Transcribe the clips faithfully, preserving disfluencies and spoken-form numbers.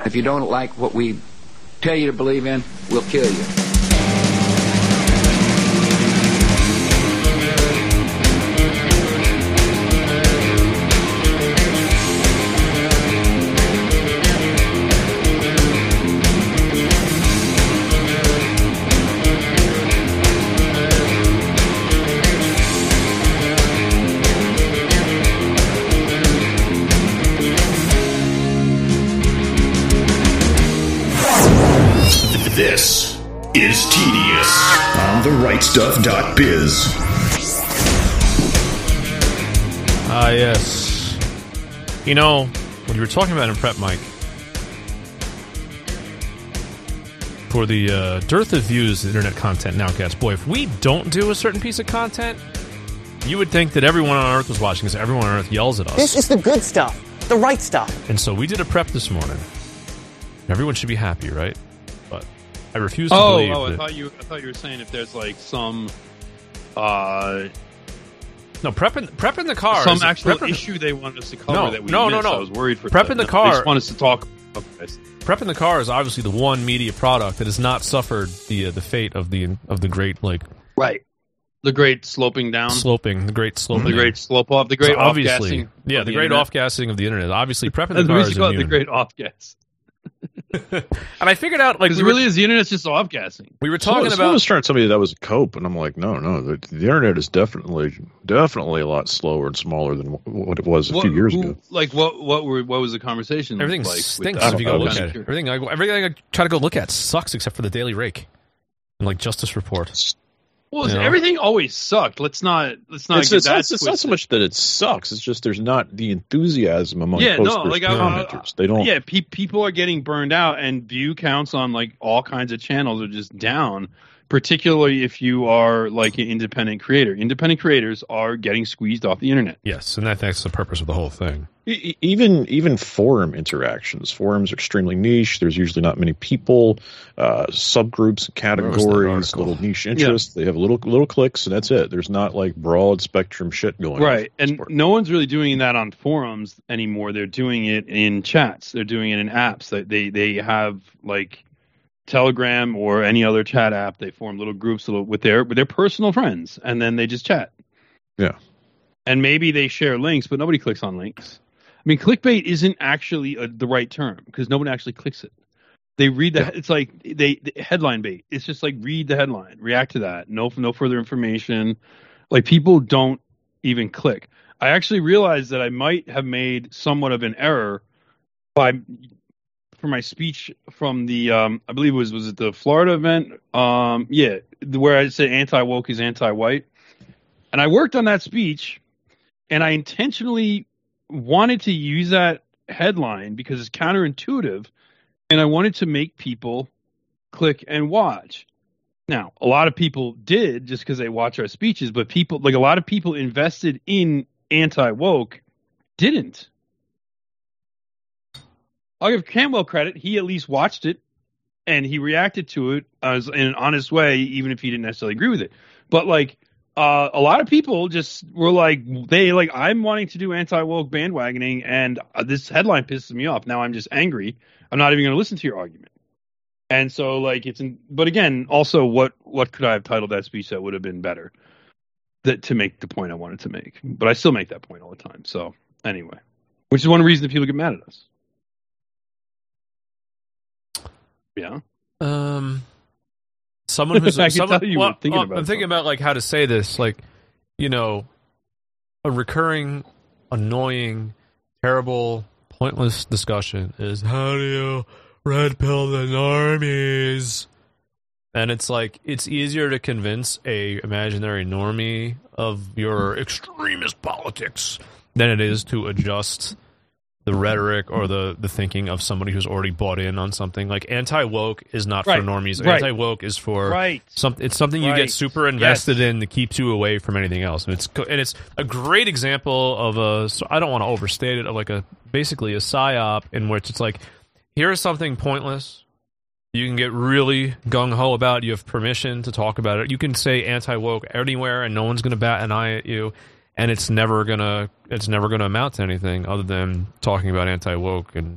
If you don't like what we tell you to believe in, we'll kill you. This is Tedious on the right stuff dot biz. Ah, uh, yes. You know, when you were talking about in prep, Mike, for the uh, dearth of views internet content nowcast, boy, if we don't do a certain piece of content, you would think that everyone on Earth was watching because everyone on Earth yells at us. This is the good stuff, the right stuff. And so we did a prep this morning. Everyone should be happy, right? But I refuse to oh, believe Oh, I that... thought you I thought you were saying if there's like some uh No, prep in, prep in the car. Some is, actual prep issue they want us to cover no, that we no, missed. no, no. I was worried for prep that. in the No, car. They just want us to talk. Okay. Prep in the car is obviously the one media product that has not suffered the uh, the fate of the of the great like right the great sloping down, sloping, the great sloping, the great slope off, the great so obviously, off-gassing. Yeah, the, the great internet. off-gassing of the internet. Obviously, prep in the That's car what we is should call it, immune. the great off-gas. And I figured out like Because we really were, is the internet's just off-gassing. We were talking someone, about. Someone was trying to tell me that was a cope, and I'm like, no, no. The, the internet is definitely, definitely a lot slower and smaller than what it was a What, few years who, ago. Like what? What were? What was the conversation? Everything like stinks with if you go I look don't at it. know. Everything I everything I try to go look at sucks except for the Daily Rake and like Justice Report. Well, You know? everything always sucked. Let's not. Let's not It's, get it's, that not, it's not so twisted. much that it sucks. It's just there's not the enthusiasm among Yeah, posters no, like and I, commenters. They don't. Yeah, pe- people are getting burned out, and view counts on like all kinds of channels are just down. Particularly if you are like an independent creator. Independent creators are getting squeezed off the internet. Yes, and that, that's the purpose of the whole thing. E- Even even forum interactions. Forums are extremely niche. There's usually not many people. Uh, subgroups, categories, little niche interests. They have little little clicks, and that's it. There's not like broad spectrum shit going on. Right, and no one's really doing that on forums anymore. They're doing it in chats. They're doing it in apps. They they, they have like Telegram or any other chat app. They form little groups with their with their personal friends, and then they just chat. Yeah. And maybe they share links, but nobody clicks on links. I mean, clickbait isn't actually a, the right term because nobody actually clicks it. They read the. Yeah. It's like they the headline bait. It's just like read the headline, react to that. No, no further information. Like people don't even click. I actually realized that I might have made somewhat of an error by for my speech from the. Um, I believe it was was it the Florida event? Um, yeah, where I said anti-woke is anti-white, and I worked on that speech, and I intentionally wanted to use that headline because it's counterintuitive. And I wanted to make people click and watch. Now, a lot of people did just because they watch our speeches, but people, like a lot of people invested in anti-woke, didn't. I'll give Cantwell credit. He at least watched it, and he reacted to it as in an honest way, even if he didn't necessarily agree with it. But, like, uh, a lot of people just were like, they like, I'm wanting to do anti-woke bandwagoning, and uh, this headline pisses me off. Now I'm just angry. I'm not even going to listen to your argument. And so, like, it's, in, but again, also, what, what could I have titled that speech that would have been better that to make the point I wanted to make? But I still make that point all the time. So, anyway, which is one reason that people get mad at us. Yeah. Um, someone who's I can someone, tell you well, were thinking well, about I'm thinking something. about like how to say this, like, you know, a recurring, annoying, terrible, pointless discussion is how do you red pill the normies? And it's like it's easier to convince a imaginary normie of your extremist politics than it is to adjust the rhetoric or the, the thinking of somebody who's already bought in on something. Like anti-woke is not Right. for normies. Right. Anti-woke is for Right. some, it's something you Right. get super invested Yes. in that keeps you away from anything else. And it's co- and it's a great example of a. So I don't want to overstate it. Of like a basically a psyop in which it's like here's something pointless. You can get really gung-ho about. You have permission to talk about it. You can say anti-woke anywhere, and no one's going to bat an eye at you. And it's never gonna it's never gonna amount to anything other than talking about anti-woke and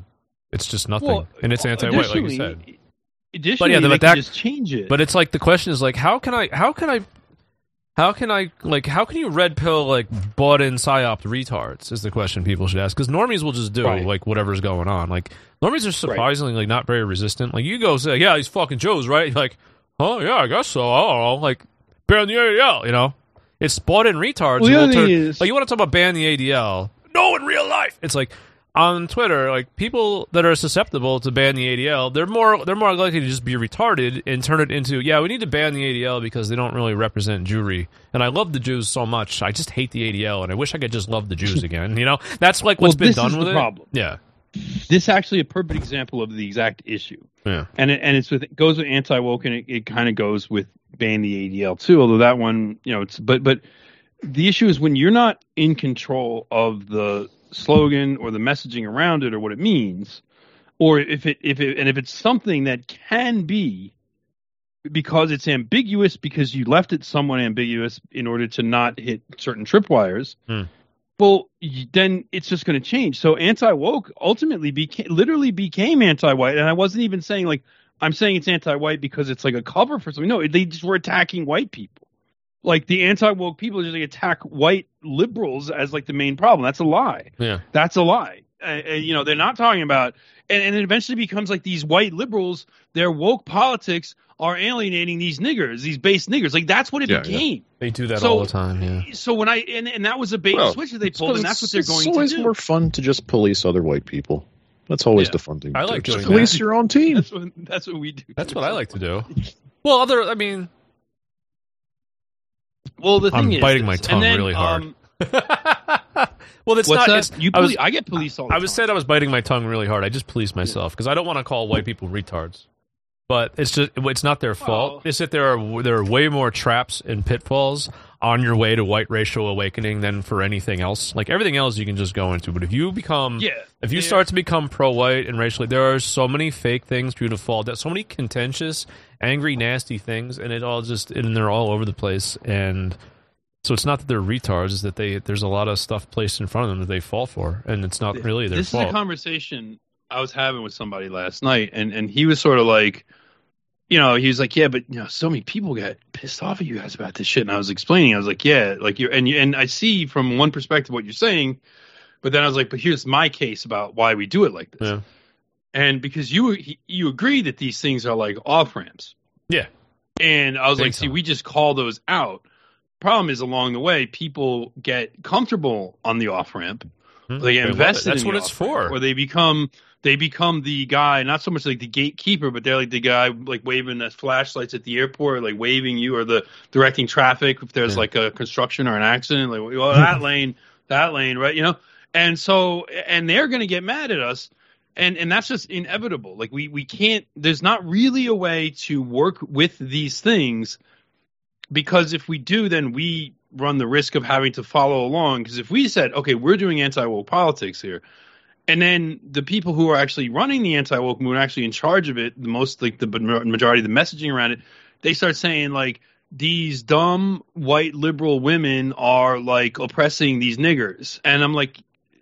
It's just nothing, Well, and it's anti-white, like you additionally- said. Additionally, But yeah, they but can that- just change it. But it's like the question is like, how can I, how can I, how can I, like, how can you red pill like bought in psyop retards? Is the question people should ask, because normies will just do Right. like whatever's going on. Like normies are surprisingly like not very resistant. Like you go say, yeah, he's fucking Joe's, right? Like, oh yeah, I guess so. I don't know, like ban the A D L, you know? It's bought in retards. Well, who the will other turn- thing is- like you want to talk about ban the A D L? No, in real life, it's like. On Twitter, like people that are susceptible to ban the A D L, they're more they're more likely to just be retarded and turn it into, yeah, we need to ban the A D L because they don't really represent Jewry. And I love the Jews so much, I just hate the A D L, and I wish I could just love the Jews again. You know, that's like what's Well, been this done is with the it. problem. Yeah, this is actually a perfect example of the exact issue. yeah. And it, and it's with it goes with anti woke, and it, it kind of goes with ban the A D L too. Although that one, you know, it's but but the issue is when you're not in control of the slogan or the messaging around it or what it means, or if it if it and if it's something that can be because it's ambiguous because you left it somewhat ambiguous in order to not hit certain tripwires. Hmm. Well, y- then it's just going to change. So anti-woke ultimately became literally became anti-white, and I wasn't even saying like I'm saying it's anti-white because it's like a cover for something. No, they just were attacking white people. Like the anti-woke people just like attack white liberals as like the main problem. That's a lie. Yeah. That's a lie. Uh, uh, you know, they're not talking about, and, and it eventually becomes like these white liberals, their woke politics are alienating these niggers, these base niggers. Like that's what it Yeah, became. They do that So- all the time. Yeah. So when I and, and that was a bait and Well, switch that they It's pulled, and because that's what they're going It's always to do. more fun to just police other white people. That's always Yeah. the fun thing. To I do. like just doing police that. your own team. That's what that's what we do. That's what I like to do. Well, other, I mean, Well, the thing I'm is, biting my this- tongue and then, really hard. um, well, it's what's not. that? It's, You I was, police, I get police all the I was time. said I was biting my tongue really hard. I just police myself because I don't want to call white people retards. But it's just it's not their fault. Well- It's that there are there are way more traps and pitfalls on your way to white racial awakening than for anything else. Like everything else you can just go into, but if you become Yeah. if you Yeah. start to become pro-white and racially, there are so many fake things for you to fall down, so many contentious, angry, nasty things, and it all just and they're all over the place. And so it's not that they're retards; it's that they there's a lot of stuff placed in front of them that they fall for, and it's not really their this fault. is a conversation I was having with somebody last night, and, and he was sort of like, you know, he was like, yeah, but you know, so many people got pissed off at you guys about this shit. And I was explaining, I was like, yeah, like you and you and I see from one perspective what you're saying, but then I was like, but here's my case about why we do it like this. Yeah. And because you he, you agree that these things are like off ramps. Yeah. And I was Big like, see, time. we just call those out. Problem is, along the way, people get comfortable on the off ramp. Hmm. They get love it. invested. That's in what the it's off-ramp, for. Or they become they become the guy, not so much like the gatekeeper, but they're like the guy like waving the flashlights at the airport, like waving you, or the directing traffic if there's Yeah. like a construction or an accident, like well that lane, that lane, right? You know, and so and they're going to get mad at us. And and that's just inevitable. Like we, we can't. There's not really a way to work with these things, because if we do, then we run the risk of having to follow along. Because if we said, okay, we're doing anti-woke politics here, and then the people who are actually running the anti-woke movement, actually in charge of it, the most like the majority of the messaging around it, they start saying like these dumb white liberal women are like oppressing these niggers, and I'm like,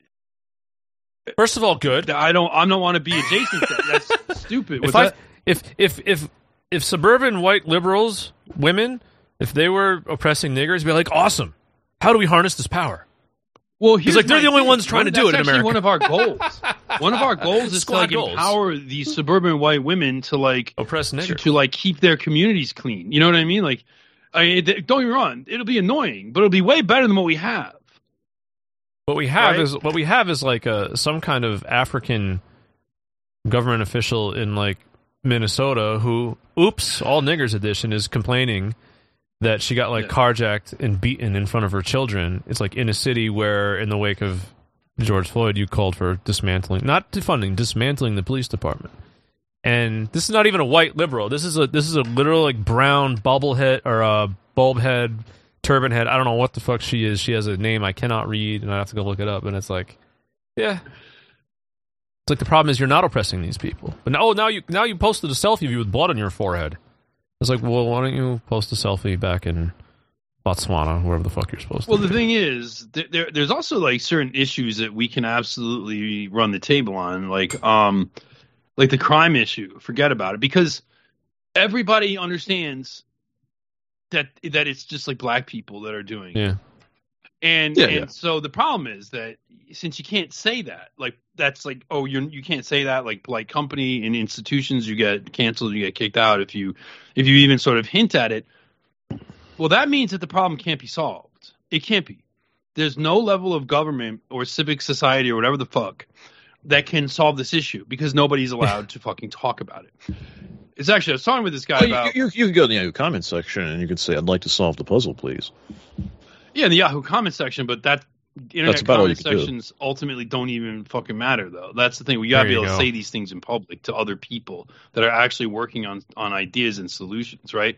First of all, good. I don't. I don't want to be adjacent to that. That's stupid. Was If I that, if if if if suburban white liberals, women, if they were oppressing niggers, be like, awesome. How do we harness this power? well, here's like, they're my the only thing. ones trying One- to do that's it in actually America. One of our goals. One of our goals is to Squad like goals. empower these suburban white women to like Oppress to, niggers. to like keep their communities clean. You know what I mean? Like, I mean, th- don't get me wrong. It'll be annoying, but it'll be way better than what we have. What we have Right? is what we have is like a some kind of African government official in like Minnesota who, oops, all niggers edition, is complaining that she got like Yeah. carjacked and beaten in front of her children. It's like in a city where, in the wake of George Floyd, you called for dismantling, not defunding, dismantling the police department. And this is not even a white liberal. This is a this is a literal like brown bubblehead or a bulb head, turban head. I don't know what the fuck she is. She has a name I cannot read, and I have to go look it up. And it's like, yeah, it's like the problem is you're not oppressing these people. But now, oh, now you now you posted a selfie of you with blood on your forehead. It's like, well, why don't you post a selfie back in Botswana, wherever the fuck you're supposed Well, to. the thing is, there, there there's also like certain issues that we can absolutely run the table on, like um, like the crime issue. Forget about it, because everybody understands that that it's just like black people that are doing it. Yeah. And Yeah, and yeah. so the problem is that since you can't say that, like that's like, oh, you you can't say that, like polite company and institutions, you get canceled, you get kicked out if you if you even sort of hint at it. Well, that means that the problem can't be solved. It can't be. There's no level of government or civic society or whatever the fuck that can solve this issue, because nobody's allowed to fucking talk about it. It's actually, I was talking with this guy Well, about. you, you, you can go in the Yahoo comments section and you can say, "I'd like to solve the puzzle, please." Yeah, in the Yahoo comment section, but that internet That's about all you comment can do. sections ultimately don't even fucking matter, though. That's the thing. We gotta There be you able to go. say these things in public to other people that are actually working on on ideas and solutions, right?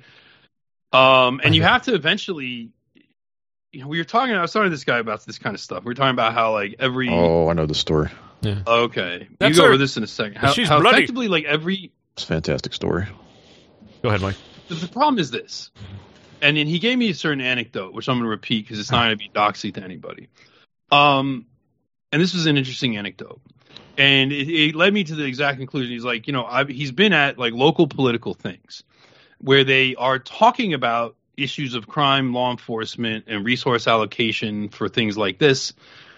Um, and you have to eventually. You know, we were talking. I was talking to this guy about this kind of stuff. We were talking about how like every. Oh, I know the story. Okay, That's you go her- over this in a second. How, She's how bloody. effectively like every. It's a fantastic story. Go ahead, Mike. The, the problem is this, and then he gave me a certain anecdote, which I'm going to repeat because it's not going to be doxy to anybody. Um, and this was an interesting anecdote, and it, it led me to the exact conclusion. He's like, you know, I've, he's been at like local political things where they are talking about issues of crime, law enforcement, and resource allocation for things like this.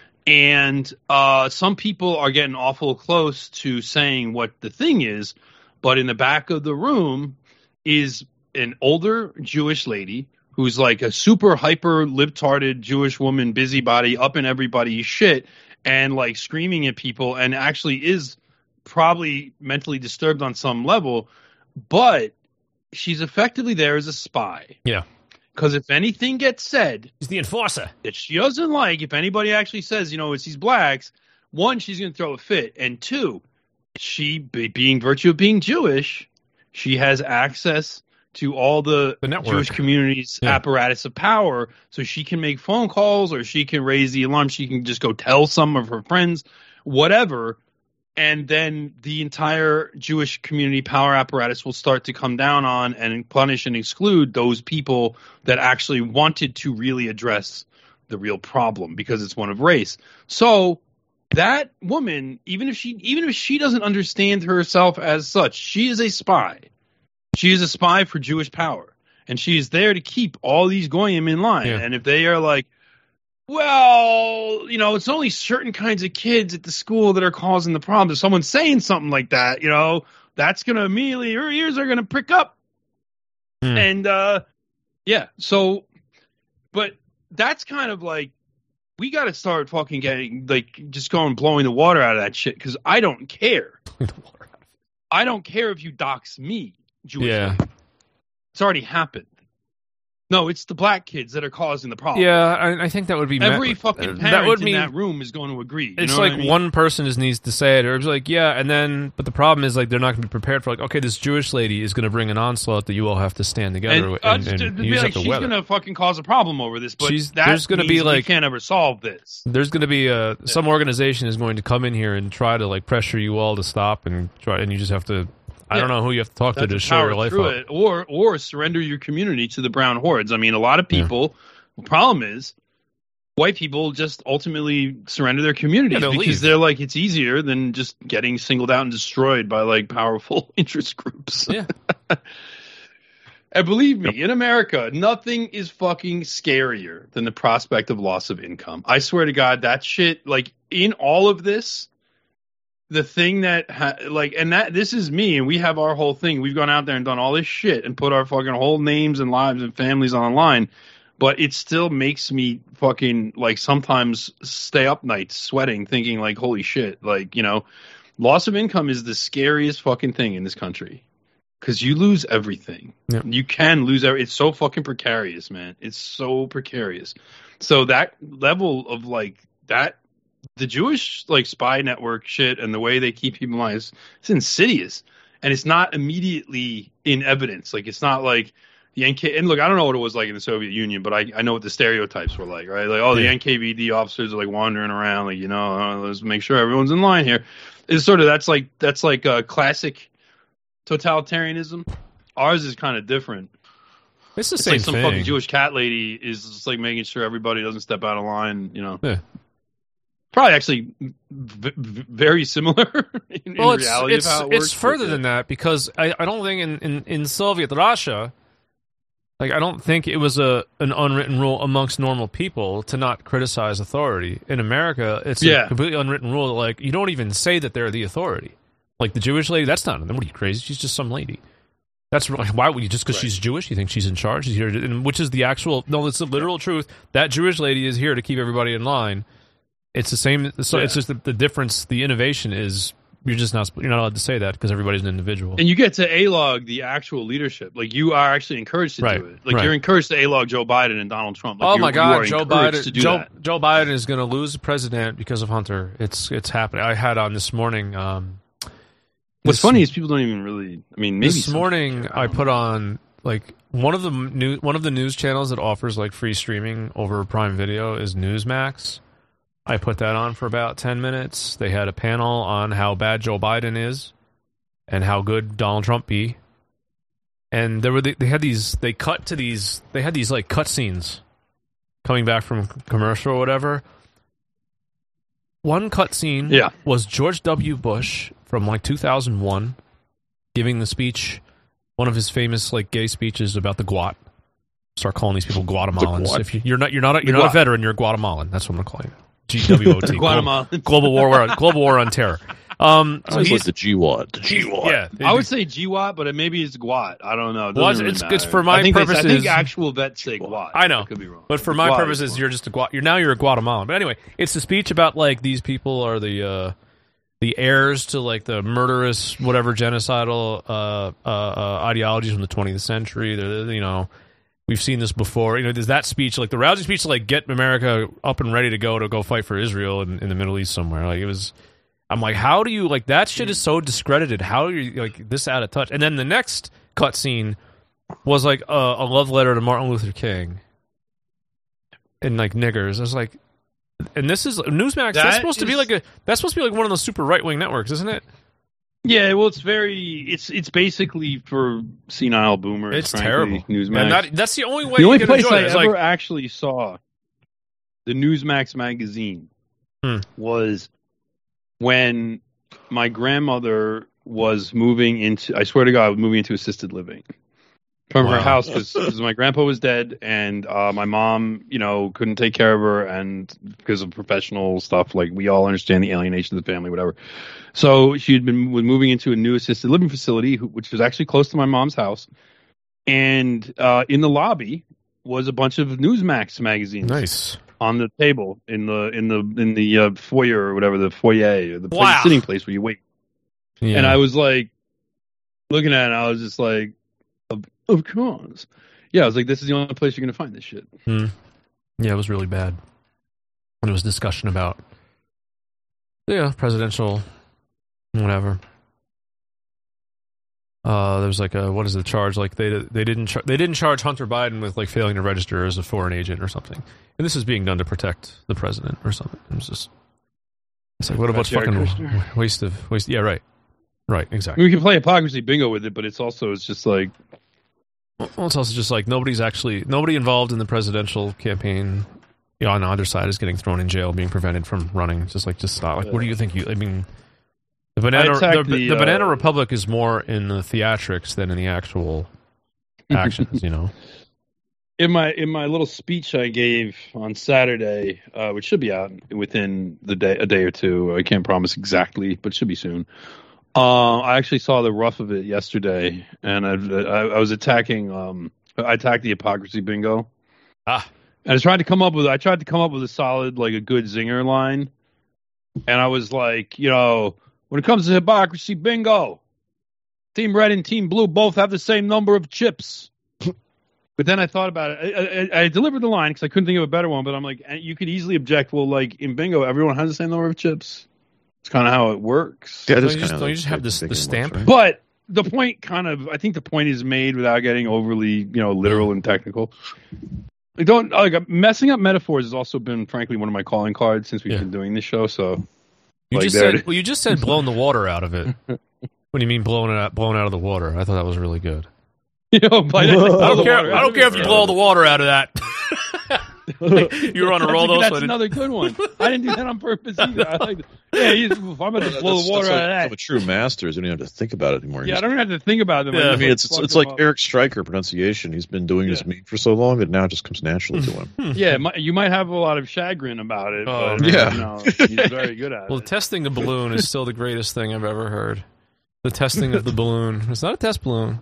And uh, some people are getting awful close to saying what the thing is, but in the back of the room is an older Jewish lady who's like a super hyper libtarded Jewish woman, busybody, up in everybody's shit, and like screaming at people, and actually is probably mentally disturbed on some level, but she's effectively there as a spy. Yeah. Because if anything gets said He's the enforcer. that she doesn't like, if anybody actually says, you know, it's these blacks, one, she's going to throw a fit. And two, she, be, being virtue of being Jewish, she has access to all the, The network. Jewish community's Yeah. apparatus of power. So she can make phone calls, or she can raise the alarm. She can just go tell some of her friends, whatever. And then the entire Jewish community power apparatus will start to come down on and punish and exclude those people that actually wanted to really address the real problem, because it's one of race. So that woman, even if she even if she doesn't understand herself as such, she is a spy. She is a spy for Jewish power. And she is there to keep all these goyim in line. Yeah. And if they are like, well, you know, it's only certain kinds of kids at the school that are causing the problem. If someone's saying something like that, you know, that's going to immediately, her ears are going to prick up. Hmm. And, uh, yeah, so, but that's kind of like, we got to start fucking getting, like, just going blowing the water out of that shit, because I don't care. I don't care if you dox me, Jewish. Yeah. lady. It's already happened. No, it's the black kids that are causing the problem. Yeah, I, I think that would be Every met- fucking uh, parent that would in mean that room is going to agree. You it's know like what I mean? one person just needs to say it, or it's like, yeah, and then, but the problem is like they're not going to be prepared for like, okay, this Jewish lady is going to bring an onslaught that you all have to stand together And, with, uh, and, just and, to and be you just like, have to she's weather. going to fucking cause a problem over this, but She's- that there's gonna be, means we like- can't ever solve this. There's going to be a some organization is going to come in here and try to like pressure you all to stop and try, and you just have to. I Yeah. don't know who you have to talk to That's to a show power your life through up. it, or or surrender your community to the brown hordes. I mean, a lot of people. The problem is, white people just ultimately surrender their communities Yeah, they'll because leave. they're like, it's easier than just getting singled out and destroyed by like powerful interest groups. Yeah. And believe me, in America, nothing is fucking scarier than the prospect of loss of income. I swear to God, that shit, like, in all of this, the thing that, ha- like, and that, this is me, and we have our whole thing. We've gone out there and done all this shit and put our fucking whole names and lives and families online, but it still makes me fucking, like, sometimes stay up nights sweating, thinking, like, holy shit, like, you know, loss of income is the scariest fucking thing in this country. Because you lose everything. Yep. You can lose everything. It's so fucking precarious, man. It's so precarious. So that level of like that, the Jewish like spy network shit and the way they keep people alive, it's, it's insidious. And it's not immediately in evidence. Like it's not like the N K. And look, I don't know what it was like in the Soviet Union, but I, I know what the stereotypes were like, right? Like, oh, the Yeah. N K V D officers are like wandering around, like, you know, uh, let's make sure everyone's in line here. It's sort of that's like that's like a classic totalitarianism. Ours is kind of different. It's the it's same like some thing. fucking Jewish cat lady is just like making sure everybody doesn't step out of line. You know, Yeah. probably actually v- v- very similar in, Well, in it's reality it's of how it works. it's further but, yeah. than that because I, I don't think in, in, in Soviet Russia, like I don't think it was a an unwritten rule amongst normal people to not criticize authority. In America, it's Yeah. a completely unwritten rule that like you don't even say that they're the authority. Like the Jewish lady, that's not. What are you crazy? She's just some lady. That's like, why would you just because Right. she's Jewish? You think she's in charge? She's here, to, and which is the actual? No, it's the literal truth. That Jewish lady is here to keep everybody in line. It's the same. So Yeah. it's just the, the difference. The innovation is you're just not you're not allowed to say that because everybody's an individual. And you get to A-log the actual leadership. Like, you are actually encouraged to Right, do it. Like, right. you're encouraged to A-log Joe Biden and Donald Trump. Like, oh you- my you God, are Joe encouraged Biden! to do Joe that. Joe Biden is going to lose the president because of Hunter. It's it's happening. I had on this morning. Um, What's this- funny is people don't even really. I mean, maybe this some morning care, I don't put know. on like one of the new one of the news channels that offers like free streaming over Prime Video is Newsmax. I put that on for about ten minutes. They had a panel on how bad Joe Biden is and how good Donald Trump be. And there were they had these they cut to these they had these like cut scenes coming back from commercial or whatever. One cut scene Yeah. was George W. Bush from like two thousand one giving the speech, one of his famous like gay speeches about the Guat. Start calling these people Guatemalans. Guat? If you, you're not, you're not, a, you're The not a Guat. veteran. You're a Guatemalan. That's what I'm gonna call you. G W O T. Guatemala. Global War, Global War on Terror. Um, so Sounds like he's the G W A T. G W A T. yeah. I would say G W A T, but maybe it's Gwat. I don't know. It Well, doesn't really it's- it's matter. for my I think they- I purposes- think actual vets say Gwat. I know. I could be wrong. But for my Gwat is purposes, one. you're just a Gua- you're now you're a Guatemalan. But anyway, it's a speech about like these people are the uh, the heirs to like the murderous whatever genocidal uh, uh, uh, ideologies from the twentieth century. They're, they're, you know, we've seen this before. You know, there's that speech like the rousing speech to like get America up and ready to go to go fight for Israel in, in the Middle East somewhere. Like it was. I'm like, how do you like that shit is so discredited? How are you like this out of touch? And then the next cut scene was like a, a love letter to Martin Luther King and like niggers. I was like, and this is Newsmax. That that's supposed to be is- like a that's supposed to be like one of those super right wing networks, isn't it? Yeah, well, it's very. It's it's basically for senile boomers. It's frankly, terrible. Newsmax. And that, that's the only way the you only can place enjoy I it. It's ever like, actually saw the Newsmax magazine Hmm. was when my grandmother was moving into. I swear to God, moving into assisted living from her Wow. house because my grandpa was dead and uh, my mom, you know, couldn't take care of her and because of professional stuff. Like we all understand the alienation of the family, whatever. So she had been was moving into a new assisted living facility, who- which was actually close to my mom's house. And uh, in the lobby was a bunch of Newsmax magazines nice. on the table in the in the in the uh, foyer or whatever, the foyer, or the place, Wow. sitting place where you wait. Yeah. And I was like looking at it, and I was just like, of, of course. Yeah, I was like, this is the only place you're going to find this shit. Hmm. Yeah, it was really bad. And it was discussion about, yeah, presidential, whatever. Uh, there was like a what is the charge? Like they they didn't char- they didn't charge Hunter Biden with like failing to register as a foreign agent or something, and this is being done to protect the president or something. It was just it's like what about Jared fucking Kushner? waste of waste? Yeah, right, right, I exactly. mean, we can play hypocrisy bingo with it, but it's also it's just like Well, it's also just like nobody's actually nobody involved in the presidential campaign, you know, on either side is getting thrown in jail, being prevented from running. It's just like just stop. Like, what do you think? You, I mean, the banana, I attacked the, the, the uh, banana republic is more in the theatrics than in the actual actions. You know, in my in my little speech I gave on Saturday, uh, which should be out within the day a day or two. I can't promise exactly, but it should be soon. Uh, I actually saw the rough of it yesterday, and I, I, I was attacking. Um, I attacked the hypocrisy bingo. Ah. And I tried to come up with. I tried to come up with a solid, like a good zinger line, and I was like, you know, when it comes to hypocrisy bingo, Team Red and Team Blue both have the same number of chips. But then I thought about it. I, I, I delivered the line because I couldn't think of a better one. But I'm like, you could easily object. Well, like in bingo, everyone has the same number of chips. It's kind of how it works. Yeah, don't that's you just, kinda don't you like just have this, big the ones, stamp? right? But the point kind of, I think the point is made without getting overly, you know, literal and technical. Like don't like messing up metaphors has also been, frankly, one of my calling cards since we've Yeah. been doing this show. So You like just there it said is. well, you just said blown the water out of it. What do you mean blown it out, blown out of the water? I thought that was really good. You know, by that, like, I don't the care. water I don't care if you blow all the water out of that. You were on a roll, though. That's So another good one. I didn't do that on purpose either. I like, yeah, he's, if I'm going to blow the water that's like, out of I'm that. a true master. You don't even have to think about it anymore. Yeah, I Just- don't have to think about them. Yeah, I mean, it's it's, it's like Eric. Eric Stryker pronunciation. He's been doing his Yeah. meme for so long that now it just comes naturally to him. Yeah, it might- you might have a lot of chagrin about it. Oh, but, yeah. you know, he's very good at Well, it. testing a balloon is still the greatest thing I've ever heard. The testing of the balloon. It's not a test balloon.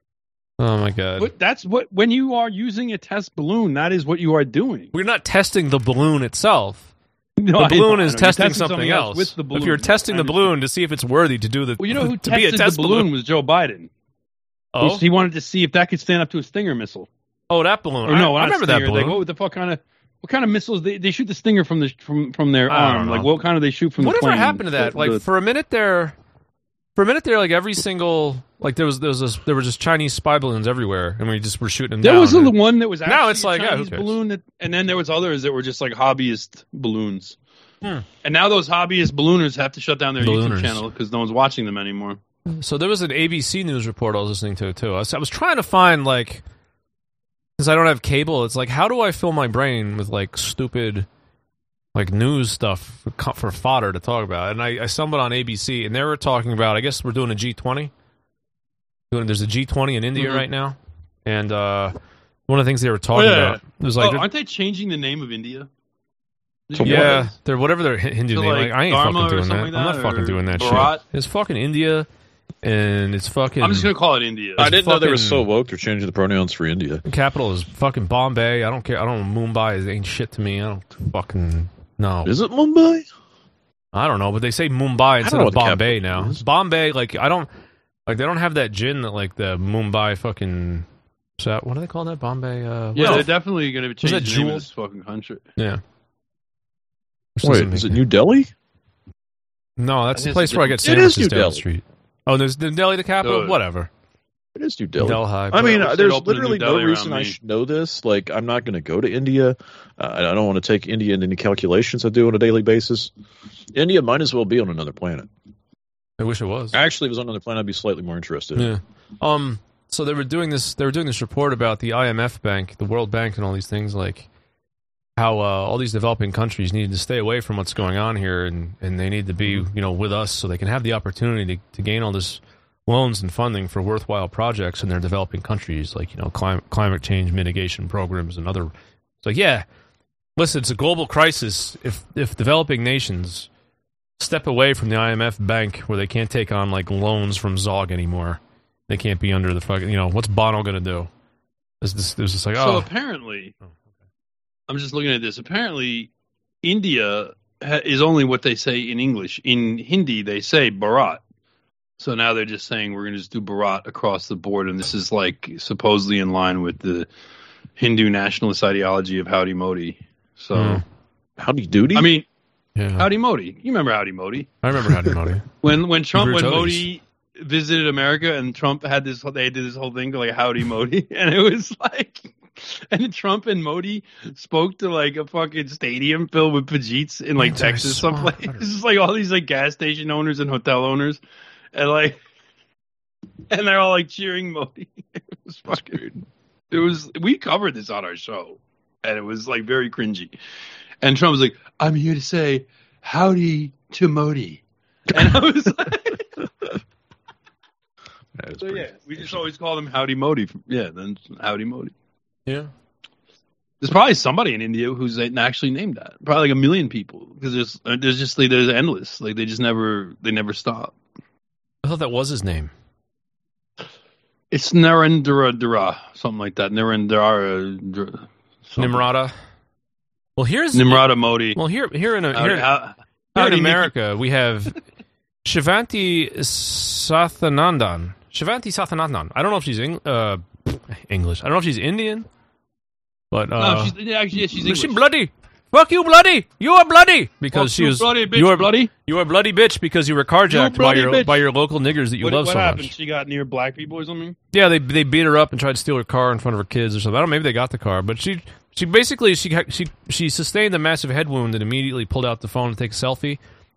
Oh my god. But that's what when you are using a test balloon, that is what you are doing. We're not testing the balloon itself. No, The I balloon know, I is know. You're testing something else. with the balloon. If you're testing I the understand. balloon to see if it's worthy to do the Well, you know who to be a tested test the balloon was Joe Biden. Oh, He wanted to see if that could stand up to a Stinger missile. oh, that balloon. Or no, I, I not remember Stinger. that balloon. Like, what the fuck kind of what kind of missiles they, they shoot the Stinger from the from from their I don't arm? know. Like what kind of they shoot from Whatever the plane? happened to that? The- Like the- for a minute there, for a minute there, like every single like there was there was this, there were just Chinese spy balloons everywhere, and we just were shooting them there down. was and- the one that was actually Now it's a like, yeah, who Chinese cares? balloon, that, and then there was others that were just like hobbyist balloons. Hmm. And now those hobbyist ballooners have to shut down their Ballooners. YouTube channel because no one's watching them anymore. So there was an A B C News report I was listening to too. I was, I was trying to find like, because I don't have cable, it's like how do I fill my brain with like stupid, like news stuff for, co- for fodder to talk about? And I, I stumbled on A B C, and they were talking about. I guess we're doing a G twenty. Doing there's a G twenty in India Mhm. right now, and uh, one of the things they were talking Oh, yeah. about was like, oh, aren't they changing the name of India? Did To you what? know yeah, this? they're whatever their Hin- Hindu To, name. like, Like, I ain't Dharma fucking or doing that. something I'm like not that, fucking or doing that Bharat? shit. It's fucking India, and it's fucking. I'm just gonna call it India. I didn't know they were so fucking- woke. They're changing the pronouns for India. The capital is fucking Bombay. I don't care. I don't. Mumbai is ain't shit to me. I don't fucking no. Is it Mumbai? I don't know, but they say Mumbai instead know of what the Bombay capital now. is. Bombay, like I don't like they don't have that gin that like the Mumbai fucking. Is that, what do they call that? Bombay. Uh, Yeah, what's they're that? definitely gonna that change the name Jewel? of this fucking country. Yeah. Which Wait, doesn't is make- it New Delhi? No, that's I the think place it's- where I get it is sandwiches New down the Delhi. street. Oh, there's New Delhi, the capital. Good. Whatever. It is New Delhi. Delhi. I mean, Well, they there's opened a new literally no deli around reason I me. should know this. Like, I'm not going to go to India. Uh, I don't want to take India into any calculations I do on a daily basis. India might as well be on another planet. I wish it was. Actually, if it was on another planet, I'd be slightly more interested. Yeah. Um. So they were doing this. They were doing this report about the I M F Bank, the World Bank, and all these things, like how uh, all these developing countries needed to stay away from what's going on here, and, and they need to be, you know, with us so they can have the opportunity to, to gain all this loans and funding for worthwhile projects in their developing countries, like, you know, climate climate change mitigation programs and other. It's like, yeah, listen, it's a global crisis. If if developing nations step away from the I M F Bank, where they can't take on like loans from Zog anymore. They can't be under the fucking, you know, what's Bono going to do? There's this, there's just like, So oh. apparently, I'm just looking at this. Apparently, India ha- is only what they say in English. In Hindi, they say Bharat. So now they're just saying we're going to just do Bharat across the board, and this is like supposedly in line with the Hindu nationalist ideology of Howdy Modi. So, Mm. Howdy doody? I mean, Yeah. Howdy Modi. You remember Howdy Modi? I remember Howdy Modi. When when Trump Grew when toes. Modi visited America and Trump had this they did this whole thing like Howdy Modi, and it was like, and Trump and Modi spoke to like a fucking stadium filled with Pajeets in like Anti- Texas someplace. swamp. It's just like all these like gas station owners and hotel owners, and like, and they're all like cheering Modi. It was fucking. It was we covered this on our show, and it was like very cringy. And Trump was like, "I'm here to say howdy to Modi," and I was like. That is So pretty- yeah, we just always call them Howdy Modi. Yeah, then Howdy Modi. Yeah. There's probably somebody in India who's actually named that. Probably like a million people because there's uh, there's just like there's endless. Like they just never they never stop. I thought that was his name. It's Narendra Dara, something like that. Narendra Dra- something. Nimrata. Well, here's Nimrata Modi. Well, here here in a, Howdy- here, how- here howdy, in Nikki. America, we have Shivanti Sathanandan. Shivanti Sathanandan. I don't know if she's Eng- uh, English. I don't know if she's Indian, but uh, no, she's actually yeah, she's is English. she bloody? Fuck you, bloody! You are bloody because Fuck she you, was bloody bitch, you are bloody. You are bloody bitch because you were carjacked by bloody your bitch. by your local niggers that you What, love what so happened? much. She got near black people or something? Yeah, they they beat her up and tried to steal her car in front of her kids or something. I don't know, maybe they got the car, but she she basically she she she sustained a massive head wound and immediately pulled out the phone to take a selfie.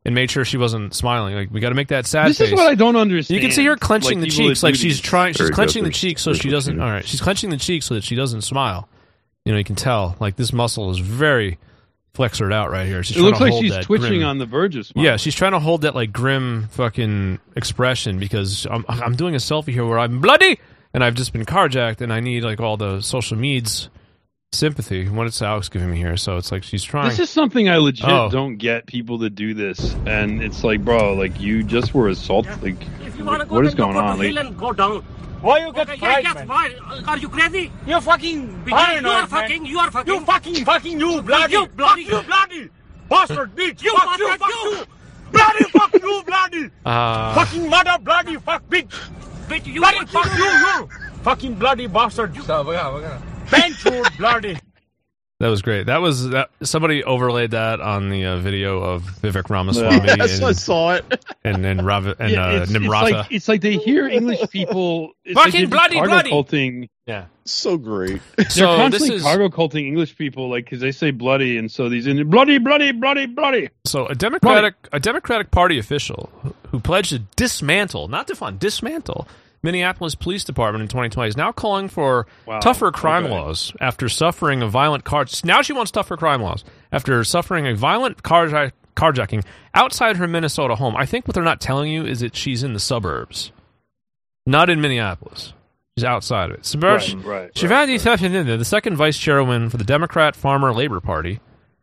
and made sure she wasn't smiling. Like, we got to make that sad This face. is what I don't understand. You can see her clenching like, the people cheeks, that like do she's these. trying. She's Very clenching good. the cheeks so There's- she there's doesn't. what All right, she's clenching the cheeks so that she doesn't smile. You know, you can tell. Like, this muscle is very flexored out right here. She's It trying looks to like hold she's that twitching grim- on the verge of smiling. Yeah, she's trying to hold that like grim fucking expression because I'm I'm doing a selfie here where I'm bloody and I've just been carjacked and I need like all the social meds sympathy. What is Alex giving me here? So it's like she's trying. This is something I legit Oh. don't get people to do this, and it's like, bro, like you just were assaulted. Like, If you want to go, what is then going go to on? hill Like, and go down. Why you get Okay, fried, yeah, yes, man? why? Are you crazy? You're fucking Because paranoid, you are man. fucking, you are fucking. You fucking, fucking you, bloody. You bloody. Fuck you, bloody. Bastard, bitch. You fuck you, bastard, fuck you. you. Bloody, fuck you, bloody. Uh, Fucking mother, bloody, fuck, bitch. Bitch, you Bloody, what fuck you you, you. Fucking bloody bastard. So, we're gonna, we're gonna. Bench you, bloody. that was great. That was that. Somebody overlaid that on the uh, video of Vivek Ramaswamy Yes, I and saw it. and and, Rav- and yeah, uh, it's, it's Nimrata. like it's like they hear English people. It's Fucking like they're bloody, cargo bloody. culting. yeah. So great. They're So this constantly is cargo culting English people, like because they say bloody, and so these Indian bloody, bloody, bloody, bloody. so a Democratic a Democratic Party official who pledged to dismantle, not defund, dismantle Minneapolis Police Department in twenty twenty is now calling for Wow, tougher crime okay. laws after suffering a violent car. Now she wants tougher crime laws after suffering a violent carja- carjacking outside her Minnesota home. I think what they're not telling you is that she's in the suburbs, not in Minneapolis. She's outside of it. Suburb- Right, right, Shivangi Thepinida, the second vice chairwoman for the Democrat Farmer Labor Party,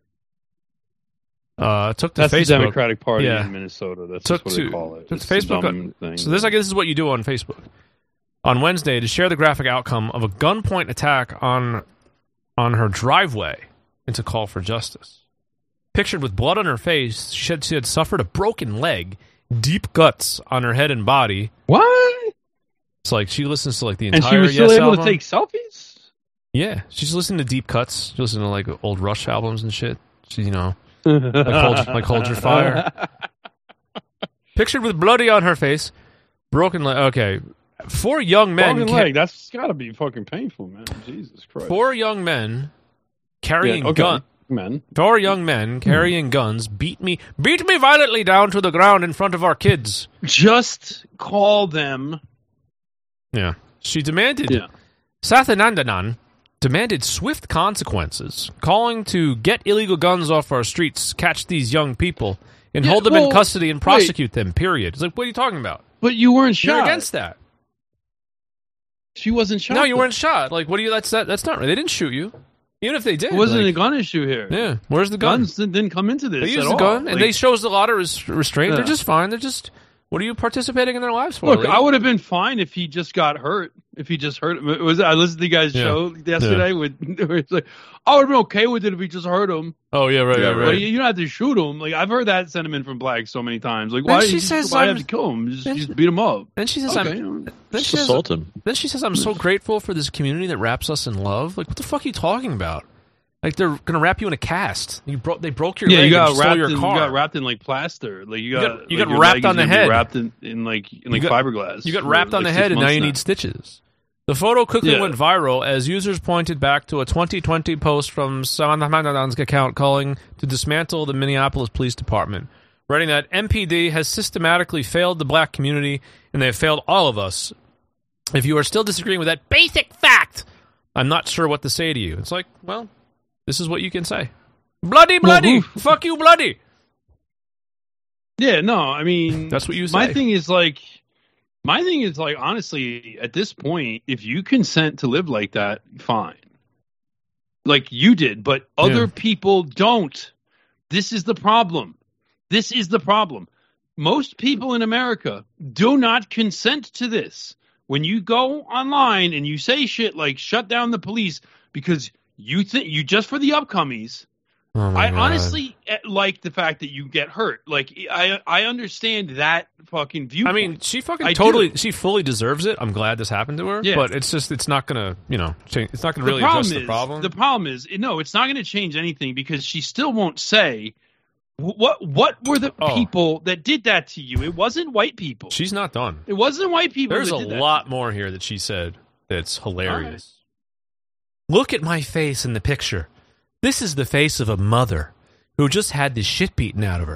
uh, took to That's Facebook. the Democratic Party Yeah. in Minnesota. That's Took just what to- they call it. took It's to a Facebook. dumb thing. So this, I guess, this is what you do on Facebook. On Wednesday, to share the graphic outcome of a gunpoint attack on on her driveway and to call for justice. Pictured with blood on her face, she said she had suffered a broken leg, deep cuts on her head and body. What? It's like she listens to like the And entire she was still Yes able album. to take selfies. Yeah, she's listening to deep cuts. She listens to like old Rush albums and shit. She, you know, like hold, like hold your fire. Pictured with bloody on her face, broken leg. Okay, four young men. Broken ca- leg. That's got to be fucking painful, man. Jesus Christ. Four young men carrying Yeah, okay. gun. Men. Four young men carrying guns beat me, beat me violently down to the ground in front of our kids. Just call them. Yeah, she demanded. Yeah. Sathanandanan demanded swift consequences, calling to get illegal guns off our streets, catch these young people, and Yeah, hold them well, in custody and prosecute them. Period. It's like, what are you talking about? But you weren't shot. You're against that. She wasn't shot. No, you though. weren't shot. Like, what do you? That's that. That's not right. They didn't shoot you. Even if they did, It wasn't like, a gun issue here. Yeah, where's the gun? Guns didn't come into this. They at use the all. gun, Like, and they shows a lot of res- restraint. Yeah. They're just fine. They're just. What are you participating in their lives for? Look, Lee? I would have been fine if he just got hurt. If he just hurt him. It was I listened to you guys' Yeah. show yesterday with where it's like, I would have been okay with it if he just hurt him. Oh yeah, right, Yeah, yeah, right. right. But you, you don't have to shoot him. Like I've heard that sentiment from blacks so many times. Like Then why she you says just, why I'm- have to kill him? Just, then just she- beat him up. Then she says, Okay. "I'm." Then Just she says, assault him. Then she says, "I'm so grateful for this community that wraps us in love." Like, what the fuck are you talking about? Like, they're gonna wrap you in a cast. You broke. They broke your Yeah, leg you got and stole wrapped your in car. you got wrapped in like plaster. Like you got got- you like, got your wrapped leg on is the gonna be head. Wrapped in, in like in like You got- fiberglass. You got for, wrapped on like, the six head, and now months you need stitches. The photo quickly Yeah. went viral as users pointed back to a twenty twenty post from Samandan's account calling to dismantle the Minneapolis Police Department, writing that M P D has systematically failed the black community and they have failed all of us. If you are still disagreeing with that basic fact, I'm not sure what to say to you. It's like, well, this is what you can say. Bloody, bloody, Well, fuck you, bloody. Yeah, no, I mean That's what you say. My thing is like my thing is like honestly, at this point, if you consent to live like that, fine. Like you did, but other Yeah. people don't. This is the problem. This is the problem. Most people in America do not consent to this. When you go online and you say shit like shut down the police because you think you just for the upcomies, Oh my I God. honestly eh, like the fact that you get hurt. Like I, I understand that fucking I viewpoint. mean, she fucking I totally, do. she fully deserves it. I'm glad this happened to her. Yeah. But it's just, it's not gonna, you know, change. It's not gonna the really problem address is the problem. the problem is no, it's not going to change anything because she still won't say wh- what what were the Oh. people that did that to you. It wasn't white people. She's not done. It wasn't white people. There's that a did that. lot more here that she said that's hilarious. Look at my face in the picture. This is the face of a mother who just had the shit beaten out of her.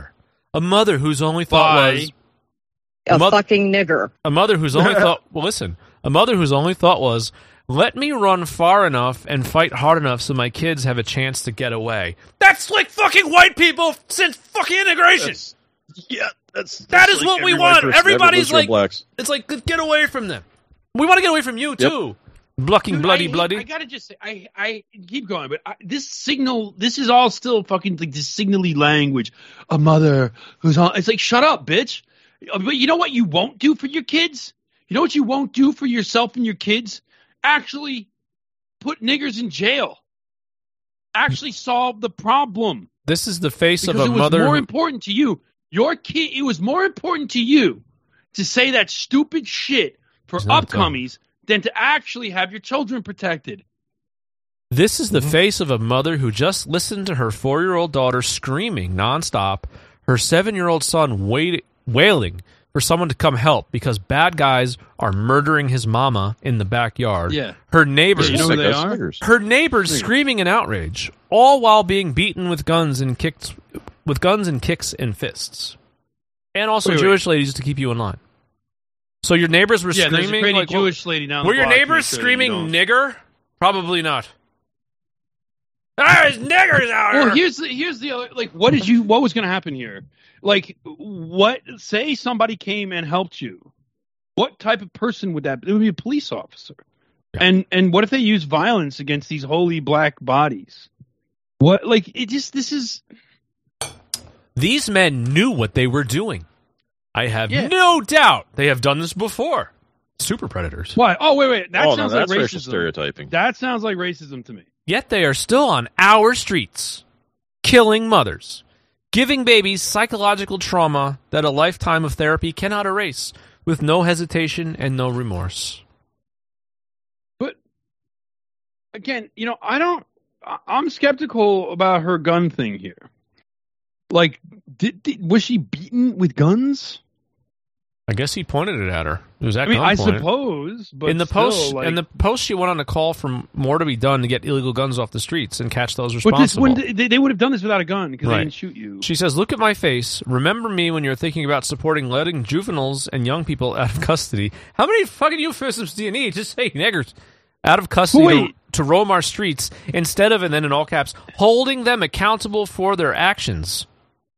A mother whose only thought By- was A Mo- fucking nigger. a mother whose only thought. Well, listen, a mother whose only thought was, let me run far enough and fight hard enough so my kids have a chance to get away. That's like fucking white people since fucking integration. That's, yeah, that's, That that's is like what we every want. white person ever Everybody's lives for like, blacks. it's like, get away from them. We want to get away from you Yep. too. Blucking, Dude, bloody, I hate- bloody. I gotta just say, I, I keep going, but I, this signal, this is all still fucking like this signally language. A mother who's on, it's like, shut up, bitch. But you know what you won't do for your kids? You know what you won't do for yourself and your kids? Actually put niggers in jail. Actually solve the problem. This is the face Because of a it was mother. more who- important to you. Your kid, it was more important to you to say that stupid shit for He's not done. upcomies than to actually have your children protected. This is the Mm-hmm. face of a mother who just listened to her four-year-old daughter screaming nonstop, her seven-year-old son wait- wailing for someone to come help because bad guys are murdering his mama in the backyard. Yeah. Her neighbors, Yeah, you know who they Psychos are? niggers. her neighbors screaming in outrage, all while being beaten with guns and kicked with guns and kicks and fists, and also Wait, wait. Jewish ladies to keep you in line. So your neighbors were Yeah, there's a screaming crazy like, Jewish lady down the were your block to neighbors make sure that you screaming don't- nigger? Probably not. There's niggers out Well, here. here's the here's the other, like, what did you what was going to happen here? Like, what? Say somebody came and helped you. What type of person would that be? It would be a police officer. Yeah. And and what if they use violence against these holy black bodies? What? Like, it just this is. These men knew what they were doing. I have Yeah. no doubt they have done this before. Super predators. Why? Oh wait, wait. That oh, no, sounds that's like racial racism. stereotyping. That sounds like racism to me. Yet they are still on our streets, killing mothers, giving babies psychological trauma that a lifetime of therapy cannot erase, with no hesitation and no remorse. But again, you know, I don't. I- I'm skeptical about her gun thing here. Like, did, did was she beaten with guns? I guess he pointed it at her. It was at I mean, I gunpoint. suppose, but in the still, post, like, in the post, she went on a call for more to be done to get illegal guns off the streets and catch those but this responsible. wouldn't, they, they would have done this without a gun because Right. they didn't shoot you. She says, look at my face. Remember me when you're thinking about supporting letting juveniles and young people out of custody. How many fucking euphemisms do you need? Just say niggers out of custody to, Wait. to roam our streets instead of, and then in all caps, holding them accountable for their actions.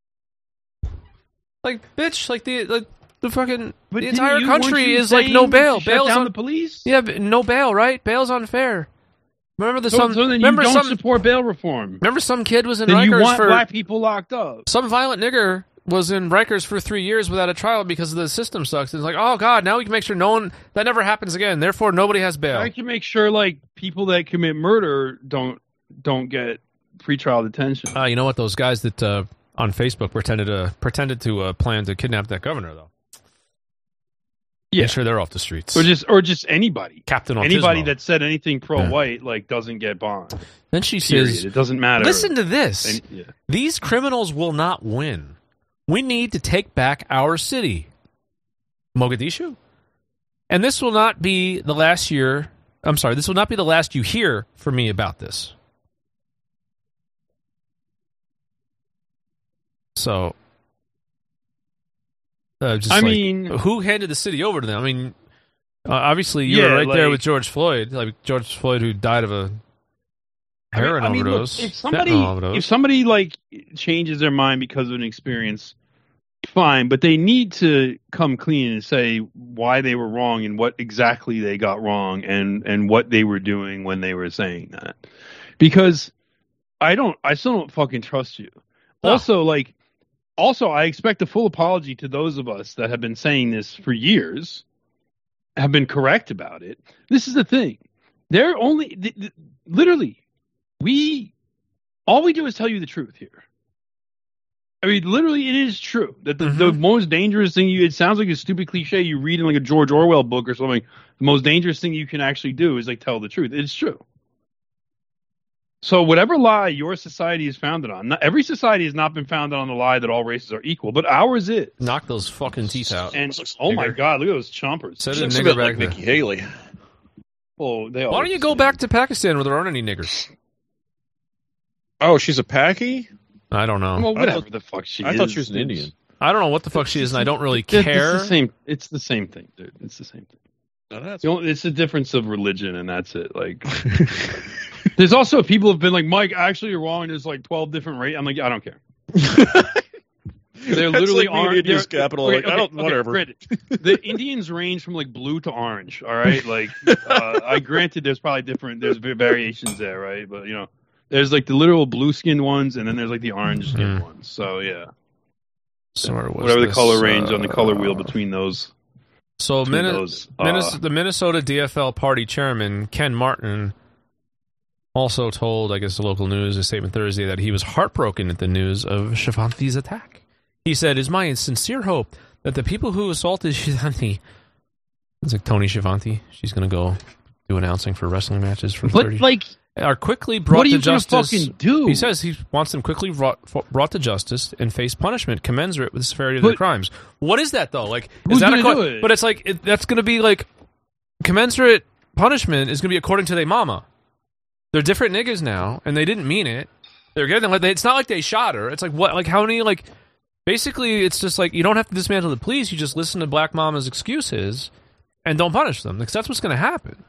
Like, bitch, like the like the fucking But the didn't entire you- country weren't you is like no saying bail. to shut Bail's down on the police. Yeah, but no bail, right? Bail's unfair. Remember the So, some so then you remember don't some support bail reform. remember some kid was in Then you Rikers want for black people locked up. some violent nigger was in Rikers for three years without a trial because the system sucks. It's like, oh god, now we can make sure no one that never happens again. Therefore, nobody has bail. I can make sure like people that commit murder don't don't get pretrial detention. Uh, you know what? Those guys that uh, on Facebook pretended to pretended to uh, plan to kidnap that governor, though. Yeah. Make sure they're off the streets. Or just or just anybody. Captain Autismo. Anybody that said anything pro-white like doesn't get bond. Then she Period. says, It doesn't matter. "Listen to this. And- yeah. These criminals will not win. We need to take back our city, Mogadishu. And this will not be the last year. I'm sorry. This will not be the last you hear from me about this." So, uh, just I like, mean- who handed the city over to them? I mean, uh, obviously you Yeah, were right there like- with George Floyd, like George Floyd who died of a I mean- heroin I mean, look, overdose. if somebody fentanyl overdose. if somebody like changes their mind because of an experience, fine, but they need to come clean and say why they were wrong and what exactly they got wrong and and what they were doing when they were saying that. Because I don't I still don't fucking trust you. No. Also, like also I expect a full apology to those of us that have been saying this for years, have been correct about it. This is the thing. They're only th- th- literally we all we do is tell you the truth here. I mean, literally, it is true that the, Mm-hmm. the most dangerous thing you, it sounds like a stupid cliche you read in like a George Orwell book or something. The most dangerous thing you can actually do is like tell the truth. It's true. So whatever lie your society is founded on, not, every society has not been founded on the lie that all races are equal, but ours is. Knock those fucking teeth out. And Looks oh my bigger. God, look at those chompers. Said it Looks a nigger bit back like there. Nikki Haley. Oh, they Why all don't you look go the back same. to Pakistan where there aren't any niggers? Oh, she's a Paki? I don't know. Well, I whatever thought- the fuck she I is. thought she was an Indian. I don't know what the fuck she is, and I don't really It's care. the same. It's the same thing, dude. It's the same thing. No, that's The only- It's a difference of religion, and that's it. Like, there's also people have been like, Mike, actually, you're wrong. There's like twelve different races. I'm like, I don't care. They're That's literally like being orange. India's capital. Like, I don't- whatever. granted, the Indians range from like blue to orange. All right, like uh, I granted, there's probably different. There's variations there, right? But you know, there's like the literal blue skinned ones, and then there's like the orange skinned Mm. ones. So yeah, So where was whatever the this, color range on the uh, color wheel between those. So between Minne- those, uh, Minnes- the Minnesota D F L party chairman, Ken Martin, also told, I guess, the local news, a statement Thursday, that he was heartbroken at the news of Shivanti's attack. He said, "It's my sincere hope that the people who assaulted Shivanti," it's like Tony Shivanti, she's going to go do announcing for wrestling matches for But thirty, like, are quickly brought what are to you gonna justice. fucking do? He says he wants them quickly brought, brought to justice and face punishment commensurate with the severity of their But- crimes. What is that though? Like, Who's is that gonna a, do it? But it's like it, that's going to be like commensurate punishment is going to be according to their mama. They're different niggas now, and they didn't mean it. They're getting like they, it's not like they shot her. It's like what? Like how many? Like basically, it's just like you don't have to dismantle the police. You just listen to Black Mama's excuses and don't punish them because that's what's going to happen.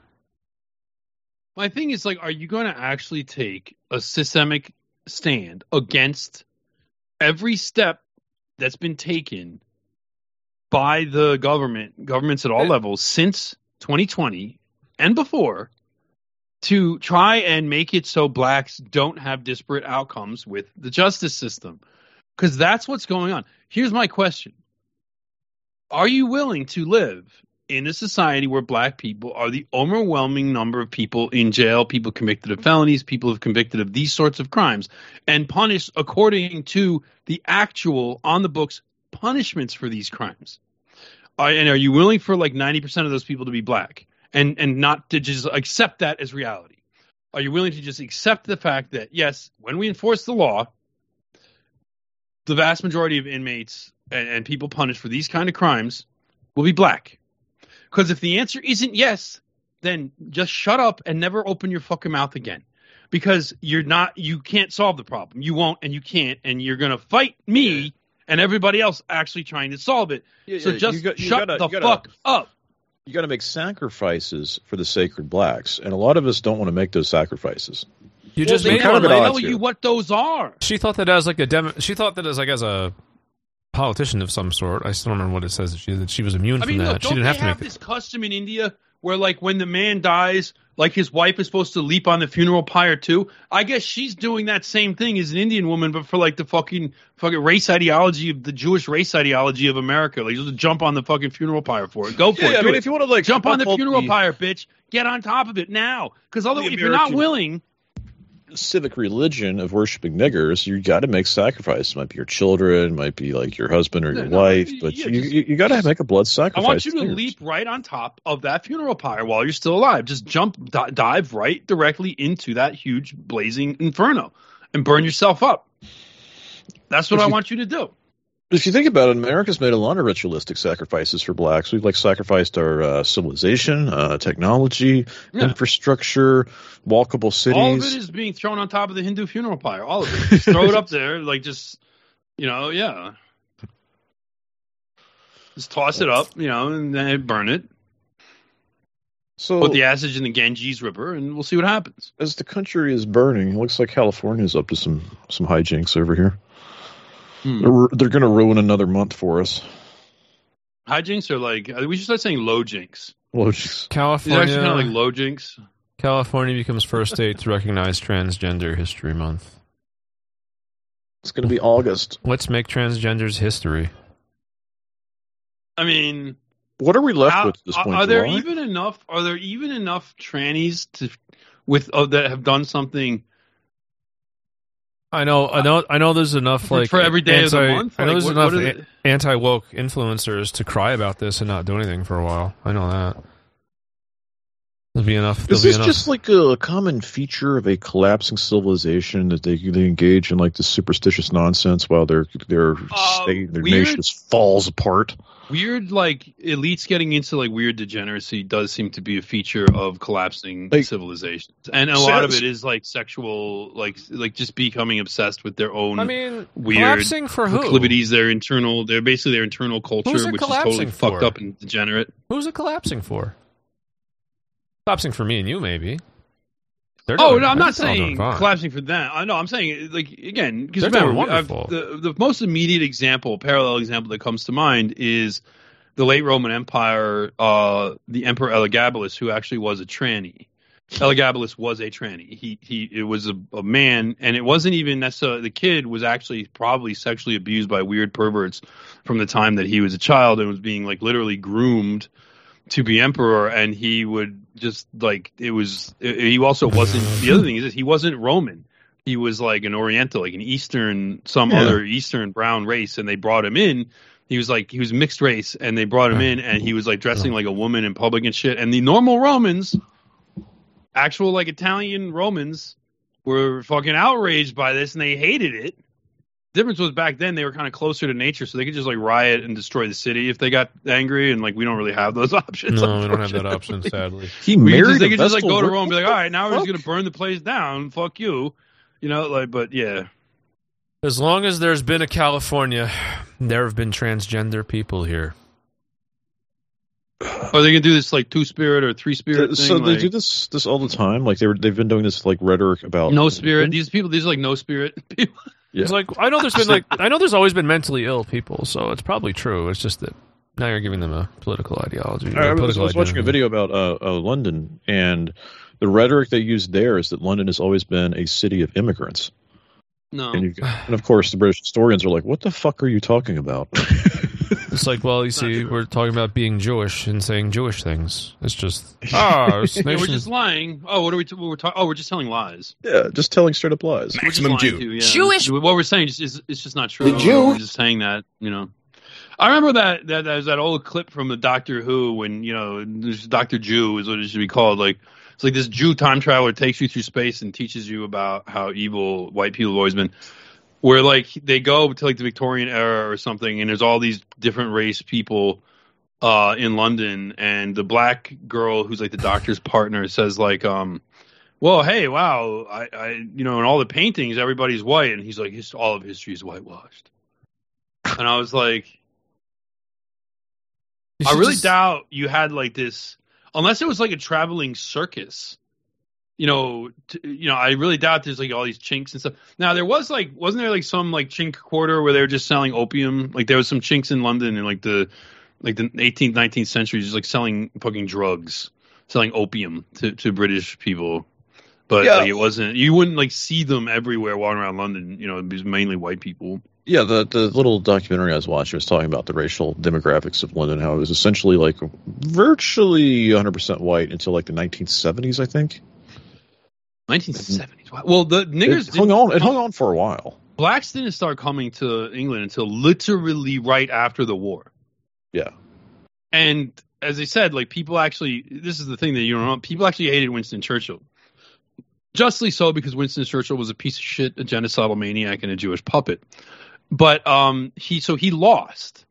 my thing is like, are you going to actually take a systemic stand against every step that's been taken by the government, governments at all levels since twenty twenty and before, to try and make it so blacks don't have disparate outcomes with the justice system? Because that's what's going on. Here's my question. Are you willing to live in a society where black people are the overwhelming number of people in jail, people convicted of felonies, people have convicted of these sorts of crimes, and punished according to the actual on the books punishments for these crimes? Are, and are you willing for like ninety percent of those people to be black and, and not to just accept that as reality? Are you willing to just accept the fact that, yes, when we enforce the law, the vast majority of inmates and, and people punished for these kind of crimes will be black? Because if the answer isn't yes, then just shut up and never open your fucking mouth again. Because you're not, you can't solve the problem. You won't, and you can't, and you're gonna fight me and everybody else actually trying to solve it. Yeah, so yeah, just you got- you shut gotta- the you gotta- fuck up. You got to make sacrifices for the sacred blacks, and a lot of us don't want to make those sacrifices. You Well, just they made kind of don't at tell odds you here. what those are. She thought that as like a dem- she thought that as like as a politician of some sort. I still don't remember what it says that she that she was immune I from mean, that. look, She don't didn't they have to have make this it. custom in India where, like, when the man dies, like his wife is supposed to leap on the funeral pyre too? I guess she's doing that same thing as an Indian woman, but for like the fucking fucking race ideology of the Jewish race ideology of America. Like, just jump on the fucking funeral pyre for it. Go for Yeah, it. I Do mean, it. if you want to like jump on the uphold funeral the pyre, bitch. Get on top of it now. Because otherwise, The if you're not American- willing, civic religion of worshiping niggers, you got to make sacrifices. It might be your children, might be like your husband or your No, no, wife, yeah, but just- you you, you got to make a blood I sacrifice. want you to niggers. leap right on top of that funeral pyre while you're still alive. Just jump, di- dive right directly into that huge blazing inferno and burn yourself up. That's what If I you- want you to do. If you think about it, America's made a lot of ritualistic sacrifices for blacks. We've like sacrificed our uh, civilization, uh, technology, Yeah. infrastructure, walkable cities. All of it is being thrown on top of the Hindu funeral pyre. All of it. Just throw it up there, like just, you know, yeah. Just toss it up, you know, and then burn it. so Put the acid in the Ganges River, and we'll see what happens. as the country is burning, it looks like California's up to some some hijinks over here. Hmm. They're, they're going to ruin another month for us. Hijinks are like, we should start saying low jinks. Well, just, These are California, actually kind of like low jinks. California becomes first state to recognize Transgender History Month. it's going to be August. Let's make transgenders history. I mean, What are we left how- with at this are, point? are there July? even enough? Are there even enough trannies to with uh, that have done something? I know, I know, I know. There's enough For- like for every day of the anti- month? I know Like, there's what- enough what are a- the- anti woke influencers to cry about this and not do anything for a while. I know that. There'll be enough. Is be this enough. just like a common feature of a collapsing civilization that they, they engage in like this superstitious nonsense while their their Uh, state, their weird- nation just falls apart? Weird, like elites getting into like weird degeneracy does seem to be a feature of collapsing Like, civilizations, and a lot of says- it is like sexual, like like just becoming obsessed with their own I mean, weird collapsing for who? proclivities. Their internal, they're basically their internal culture, Who's it which is totally collapsing fucked for? up and degenerate. Who's it collapsing for? Collapsing for me and you, maybe. They're Oh doing- no, I'm they're not all doing saying fine. collapsing for them. I know I'm saying like again because They're doing remember I've- wonderful. the the most immediate example, parallel example that comes to mind is the late Roman Empire, uh, the Emperor Elagabalus, who actually was a tranny. Elagabalus was a tranny. He he it was a, a man, and it wasn't even necessarily the kid was actually probably sexually abused by weird perverts from the time that he was a child and was being like literally groomed to be emperor, and he would just like it was he also wasn't the other thing is that he wasn't Roman. He was like an Oriental, like an Eastern, some Yeah. other Eastern brown race, and they brought him in. He was like he was mixed race, and they brought him in, and he was like dressing like a woman in public and shit. And the normal Romans, actual like Italian Romans, were fucking outraged by this, and they hated it. The difference was back then they were kind of closer to nature, so they could just like riot and destroy the city if they got angry, and like we don't really have those options. No, we don't have that unfortunately. option, sadly. He We could married just, they a could just like Vestal go to Virgin? Rome and be like, all right, now we're just Fuck. gonna burn the place down. Fuck you, you know. Like, but yeah, As long as there's been a California, there have been transgender people here. are they gonna do this like two spirit or three spirit? So thing? they like, do this this all the time. Like they were, they've been doing this like rhetoric about no spirit. These people, these are like no spirit people. Yeah. It's like I know there's been like I know there's always been mentally ill people, so it's probably true. It's just that now you're giving them a political ideology. or I was, political I was watching a identity. video about uh, uh, London, and the rhetoric they used there is that London has always been a city of immigrants. No, And, you, and of course, the British historians are like, "What the fuck are you talking about?" It's like, well, you see, we're talking about being Jewish and saying Jewish things. It's just ah, this yeah, we're nation- just lying. Oh, what are we? T- we're talking. Oh, we're just telling lies. yeah, just telling straight up lies. We're just Maximum lying Jew. too, yeah. Jewish- What we're saying is, is it's just not true. The Jew- We're just saying that, you know. I remember that that there's that old clip from the Doctor Who when you know this Doctor Jew is what it should be called. Like it's like this Jew time traveler takes you through space and teaches you about how evil white people have always been. Where like they go to like the Victorian era or something, and there's all these different race people uh, in London, and the black girl who's like the doctor's partner says like, um, "Well, hey, wow, I, I, you know, in all the paintings, everybody's white," and he's like, His, "All of history is whitewashed," and I was like, You I should really just- doubt you had like this, unless it was like a traveling circus. You know, t- you know, I really doubt there's like all these chinks and stuff. Now there was like, wasn't there like some like chink quarter where they were just selling opium? Like there was some chinks in London in like the like the eighteenth, nineteenth century, just like selling fucking drugs, selling opium to, to British people. But Yeah. like, it wasn't. You wouldn't like see them everywhere walking around London. You know, it was mainly white people. Yeah, the the little documentary I was watching was talking about the racial demographics of London, how it was essentially like virtually one hundred percent white until like the nineteen seventies, I think. nineteen seventies. Wow. Well, the niggers It hung didn't- on. It hung on for a while. Blacks didn't start coming to England until literally right after the war. Yeah. And as I said, like people actually, this is the thing that you don't know, people actually hated Winston Churchill. Justly so, because Winston Churchill was a piece of shit, a genocidal maniac, and a Jewish puppet. But um, he, so he lost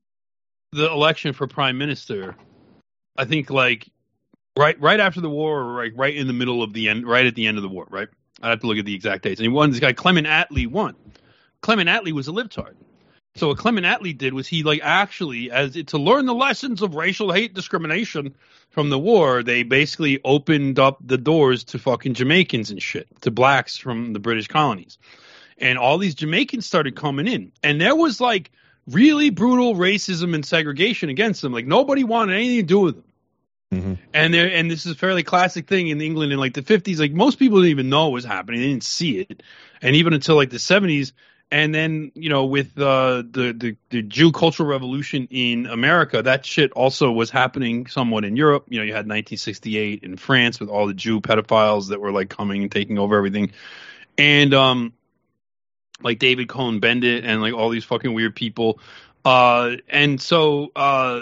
the election for prime minister. I think like right, right after the war, or right, right in the middle of the end, right at the end of the war. Right, I have to look at the exact dates. And he won. This guy Clement Attlee won. Clement Attlee was a libtard. So what Clement Attlee did was he like actually, as to learn the lessons of racial hate discrimination from the war, they basically opened up the doors to fucking Jamaicans and shit, to blacks from the British colonies. And all these Jamaicans started coming in. And there was like really brutal racism and segregation against them. Like nobody wanted anything to do with them. Mm-hmm. And there, and this is a fairly classic thing in England in like the fifties. Like most people didn't even know what was happening. They didn't see it. And even until like the seventies. And then, you know, with uh, the, the the Jew cultural revolution in America, that shit also was happening somewhat in Europe. You know, you had nineteen sixty-eight in France with all the Jew pedophiles that were like coming and taking over everything. And um, like David Cohn-Bendit and like all these fucking weird people. Uh, and so, uh,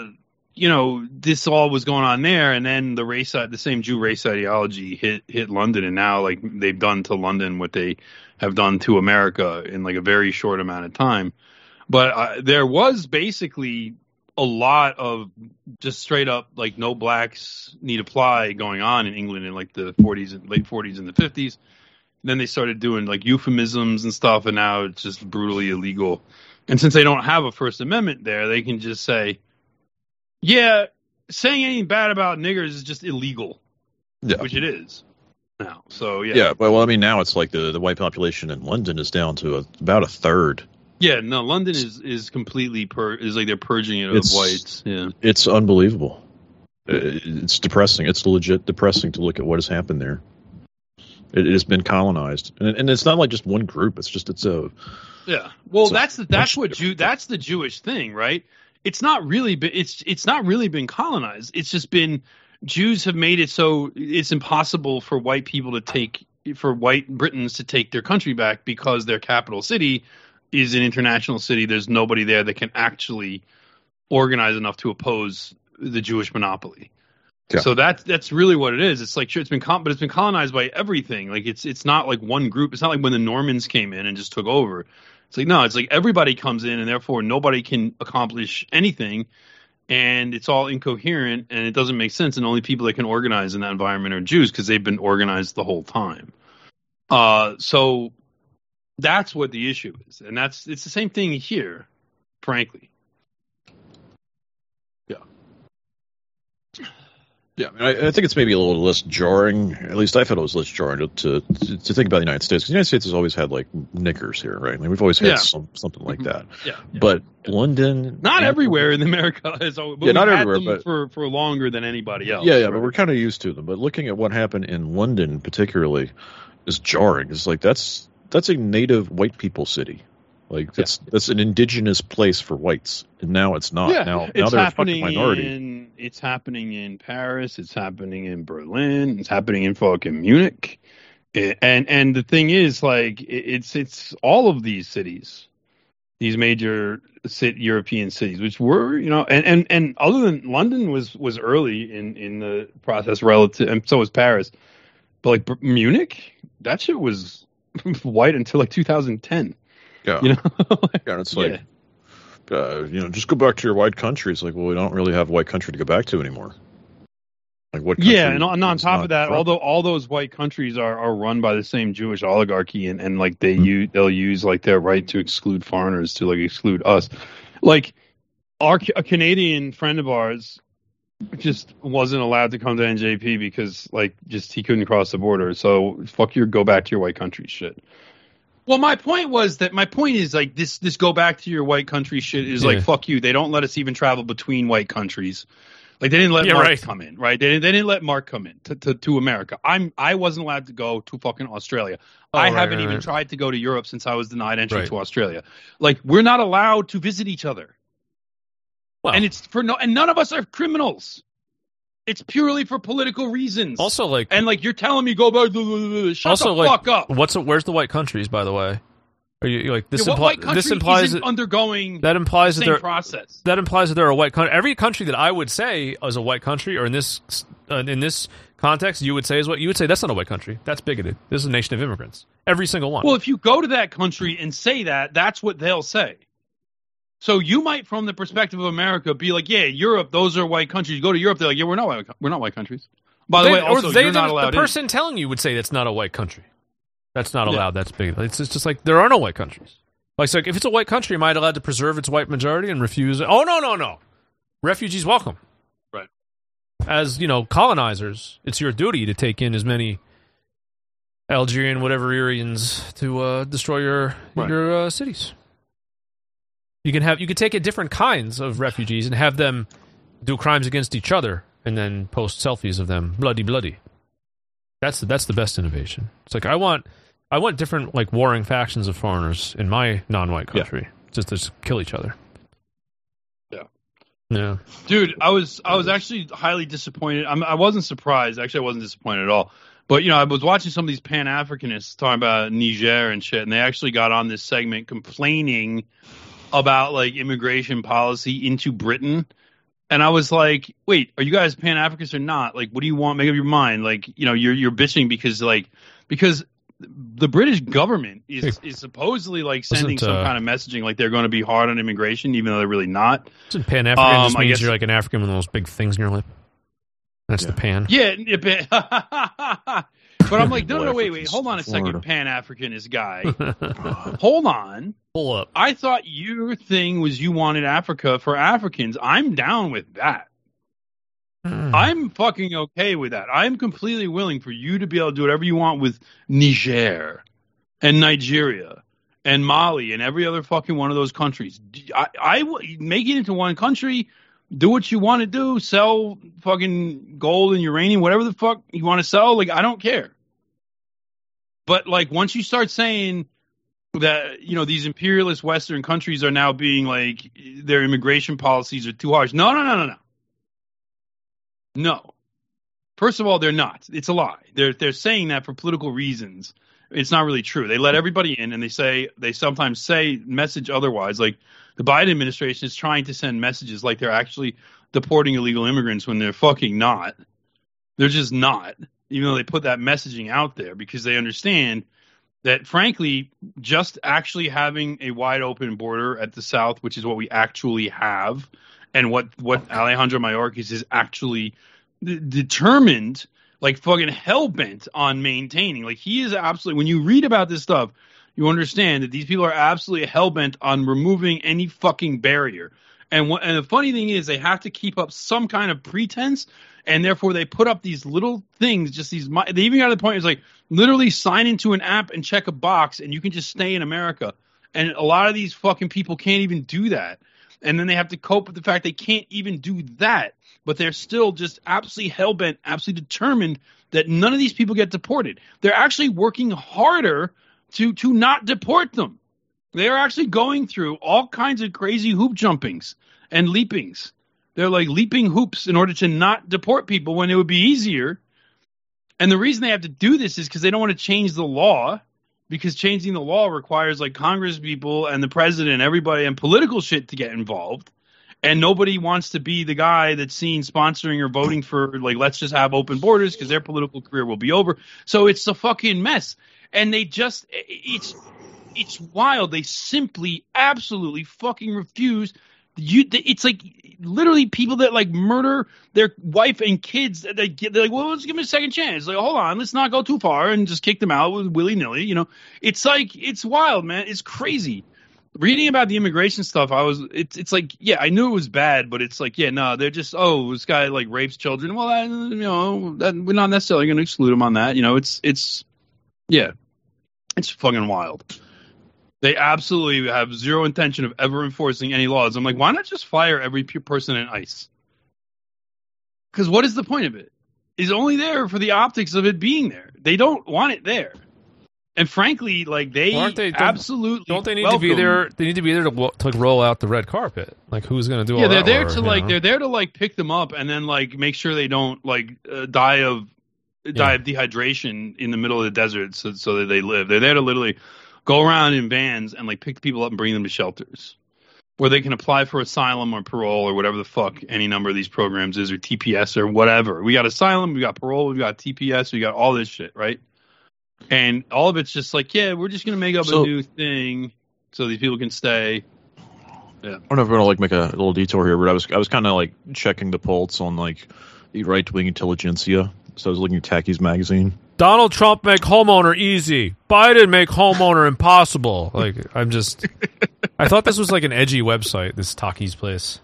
you know, this all was going on there, and then the race, the same Jew race ideology hit hit London, and now like they've done to London what they have done to America in like a very short amount of time. But uh, there was basically a lot of just straight up like no blacks need apply going on in England in like the forties and late forties and the fifties. And then they started doing like euphemisms and stuff, and now it's just brutally illegal. And since they don't have a First Amendment there, they can just say, yeah, saying anything bad about niggers is just illegal, yeah. which it is now. So, yeah. Yeah, but well, I mean, now it's like the, the white population in London is down to a, about a third. Yeah, no, London is, is completely, pur- is like they're purging it of It's- whites. Yeah. It's unbelievable. It- It's depressing. It's legit depressing to look at what has happened there. It, it has been colonized, and, and it's not like just one group. It's just it's a Yeah. Well, So that's the, that's much what Jew that's the Jewish thing, right? It's not really been it's it's not really been colonized. It's just been Jews have made it so it's impossible for white people to take for white Britons to take their country back because their capital city is an international city. There's nobody there that can actually organize enough to oppose the Jewish monopoly. Yeah. So that's that's really what it is. It's like sure, it's been con- but it's been colonized by everything. Like it's it's not like one group. It's not like when the Normans came in and just took over. It's like no, it's like everybody comes in and therefore nobody can accomplish anything, and it's all incoherent and it doesn't make sense. And only people that can organize in that environment are Jews because they've been organized the whole time. Uh, so that's what the issue is, and that's it's the same thing here, frankly. Yeah, I, mean, I, I think it's maybe a little less jarring. At least I thought it was less jarring to to, to think about the United States. Because the United States has always had like niggers here, right? Like we've always had Yeah. some, something like that. Yeah, yeah. But London, Not and- everywhere in America is. But Yeah, we've not had everywhere, them but- for for longer than anybody else. Yeah, yeah, right? but we're kind of used to them. But looking at what happened in London, particularly, is jarring. It's like that's that's a native white people city. Like that's that's an indigenous place for whites, and now it's not. Yeah, now now it's they're a fucking happening minority. in it's happening in Paris. It's happening in Berlin. It's happening in fucking Munich. It- and and the thing is, like, it, it's it's all of these cities, these major cit- European cities, which were you know, and, and, and other than London was was early in, in the process relative, and so was Paris. But like Br- Munich, that shit was white until like two thousand ten. Yeah, You know, Like, yeah, it's yeah. like uh, you know, just go back to your white country. It's like, well, we don't really have a white country to go back to anymore. Like what? Yeah, country and on, and on is top not of that, from- although all those white countries are, are run by the same Jewish oligarchy, and, and like they Mhm. use they'll use like their right to exclude foreigners to like exclude us. Like our a Canadian friend of ours just wasn't allowed to come to N J P because like just he couldn't cross the border. So fuck your go back to your white country shit. Well, my point was that my point is like this this go back to your white country shit is Yeah. like fuck you. They don't let us even travel between white countries. Like they didn't let Yeah, Mark right. come in, right? They didn't, they didn't let Mark come in to, to, to America. I'm I wasn't allowed to go to fucking Australia. Oh, I right, haven't right, even right. tried to go to Europe since I was denied entry Right. to Australia. Like we're not allowed to visit each other, Well, and it's for no, and none of us are criminals. It's purely for political reasons. also like and like you're telling me go back. Shut also the like fuck up. what's where's the white countries, by the way? Are you like this? Yeah, what impli- white country this implies isn't that, undergoing that implies the that same there process. that implies that there are white country. Every country that I would say is a white country, or in this uh, in this context, you would say is what you would say. That's not a white country. That's bigoted. This is a nation of immigrants. Every single one. Well, if you go to that country and say that, that's what they'll say. So you might, from the perspective of America, be like, "Yeah, Europe, those are white countries." You go to Europe, they're like, "Yeah, we're not white, we're not white countries." By the They- way, also, or they, you're the, not allowed the in. person telling you would say that's not a white country. That's not Yeah. allowed. That's big. It's just, just like there are no white countries. Like, so if it's a white country, am I allowed to preserve its white majority and refuse? Oh no, no, no! Refugees welcome. Right. As you know, colonizers, it's your duty to take in as many Algerian whatever Irians to uh, destroy your Right. your uh, cities. You can have you can take in different kinds of refugees and have them do crimes against each other, and then post selfies of them bloody bloody. That's the, that's the best innovation. It's like I want I want different like warring factions of foreigners in my non-white Yeah. country just to just kill each other. Yeah. Yeah. Dude, I was I was actually highly disappointed. I'm, I wasn't surprised. Actually, I wasn't disappointed at all. But you know, I was watching some of these Pan Africanists talking about Niger and shit, and they actually got on this segment complaining about like immigration policy into Britain And I was like, wait, are you guys Pan-Africanists or not? Like, what do you want? Make up your mind. Like, you know, you're you're bitching because like because the British government is is supposedly like sending Wasn't, uh, some kind of messaging like they're going to be hard on immigration, even though they're really not. Pan African Um, just I means guess- you're like an African with those big things in your lip. That's the pan. Yeah, it- but I'm like, no, no, no, wait, wait, Africans hold on a from Florida. second, Pan-Africanist guy. Hold on. Pull up. I thought your thing was you wanted Africa for Africans. I'm down with that. Mm. I'm fucking okay with that. I'm completely willing for you to be able to do whatever you want with Niger and Nigeria and Mali and every other fucking one of those countries. I, I w- make it into one country. Do what you want to do. Sell fucking gold and uranium, whatever the fuck you want to sell. Like, I don't care. But like, once you start saying that, you know, these imperialist Western countries are now being like, their immigration policies are too harsh. No, no, no, no, no. No. First of all, they're not. It's a lie. They're they're saying that for political reasons. It's not really true. They let everybody in, and they say they sometimes say message otherwise. Like the Biden administration is trying to send messages like they're actually deporting illegal immigrants when they're fucking not. They're just not. Even though they put that messaging out there because they understand that, frankly, just actually having a wide open border at the south, which is what we actually have, and what what Alejandro Mayorkas is actually d- determined, like fucking hell bent on maintaining. Like he is absolutely. When you read about this stuff, you understand that these people are absolutely hell bent on removing any fucking barrier. And what, and the funny thing is, they have to keep up some kind of pretense, and therefore they put up these little things. Just these. They even got to the point it's like literally sign into an app and check a box, and you can just stay in America. And a lot of these fucking people can't even do that. And then they have to cope with the fact they can't even do that. But they're still just absolutely hell-bent, absolutely determined that none of these people get deported. They're actually working harder to to not deport them. They are actually going through all kinds of crazy hoop jumpings and leapings. They're like leaping hoops in order to not deport people when it would be easier. And the reason they have to do this is because they don't want to change the law. Because changing the law requires like Congress people and the president, everybody, and political shit to get involved. And nobody wants to be the guy that's seen sponsoring or voting for, like, let's just have open borders because their political career will be over. So it's a fucking mess. And they just, it's, it's wild. They simply, absolutely fucking refuse. You, it's like literally people that like murder their wife and kids. They get, they're like, well, let's give them a second chance. Like, hold on, let's not go too far and just kick them out with willy nilly. You know, it's like it's wild, man. It's crazy. Reading about the immigration stuff, I was. It's it's like, yeah, I knew it was bad, but it's like, yeah, no, they're just, oh, this guy like rapes children. Well, I, you know, that, we're not necessarily going to exclude him on that. You know, it's it's, yeah, it's fucking wild. They absolutely have zero intention of ever enforcing any laws. I'm like, why not just fire every pe- person in ICE? Because what is the point of it? It's only there for the optics of it being there. They don't want it there. And frankly, like they, Well, aren't they don't, absolutely don't they need welcome, to be there? They need to be there to, to like, roll out the red carpet. Like who's going to do all yeah, that? they're there work, to you like know? they're there to like pick them up and then like make sure they don't like uh, die of die Yeah. of dehydration in the middle of the desert, so so that they live. They're there to literally go around in vans and like pick people up and bring them to shelters where they can apply for asylum or parole or whatever the fuck any number of these programs is, or T P S or whatever. We got asylum, we got parole, we got T P S, we got all this shit, right? And all of it's just like, yeah, we're just going to make up So- a new thing so these people can stay. I don't know if we're gonna like make a little detour here, but I was I was kind of like checking the pulse on like the right wing intelligentsia. So I was looking at Tacky's magazine. Donald Trump make homeowner easy. Biden make homeowner impossible. Like I'm just, I thought this was like an edgy website. This Taki's place.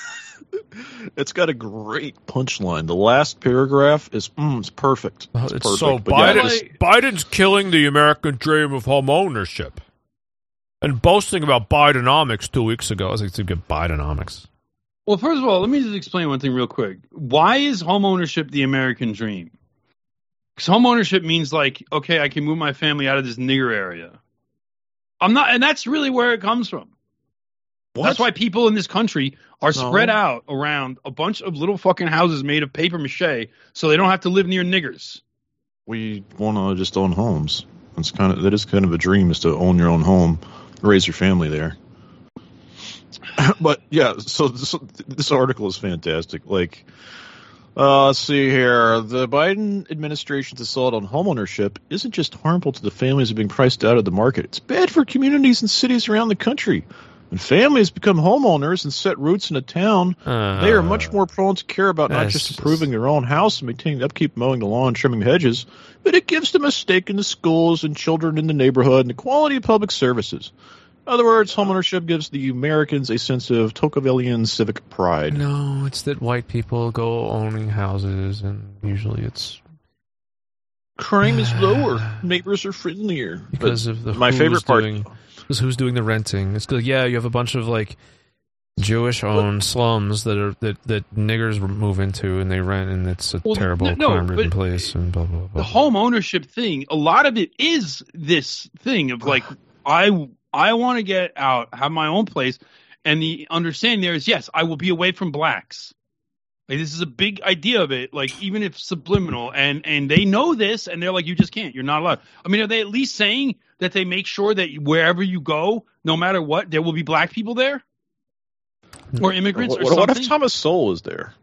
It's got a great punchline. The last paragraph is mm, it's perfect. It's, It's perfect. so But yeah, Biden, just- Biden's killing the American dream of home ownership, and boasting about Bidenomics two weeks ago. I was like, to get Bidenomics. Well, first of all, let me just explain one thing real quick. Why is homeownership the American dream? Because homeownership means like, okay, I can move my family out of this nigger area. I'm not, and that's really where it comes from. What? That's why people in this country are No. spread out around a bunch of little fucking houses made of paper mache, so they don't have to live near niggers. we want to just own homes. It's kind of that is kind of a dream, is to own your own home, raise your family there. But yeah, so this, this article is fantastic. Like, uh, let's see here. The Biden administration's assault on homeownership isn't just harmful to the families who are being priced out of the market. It's bad for communities and cities around the country. When families become homeowners and set roots in a town, uh, they are much more prone to care about not just improving their own house and maintaining the upkeep, mowing the lawn, trimming the hedges, but it gives them a stake in the schools and children in the neighborhood and the quality of public services. In other words, homeownership gives the Americans a sense of Tocquevillian civic pride. No, it's that white people go owning houses, and usually it's... Crime is lower. Neighbors are friendlier. Because but of the my favorite part... Doing, because who's doing the renting? It's because, yeah, you have a bunch of, like, Jewish-owned slums that are that, that niggers move into, and they rent, and it's a well, terrible no, crime-ridden place, and blah, blah, blah. The home ownership thing, a lot of it is this thing of, like, I... I want to get out, have my own place, and the understanding there is, yes, I will be away from blacks. Like, this is a big idea of it, like, even if subliminal, and, and they know this, and they're like, you just can't, you're not allowed. I mean, are they at least saying that they make sure that wherever you go, no matter what, there will be black people there? Or immigrants what, or something? What if Thomas Sowell is there?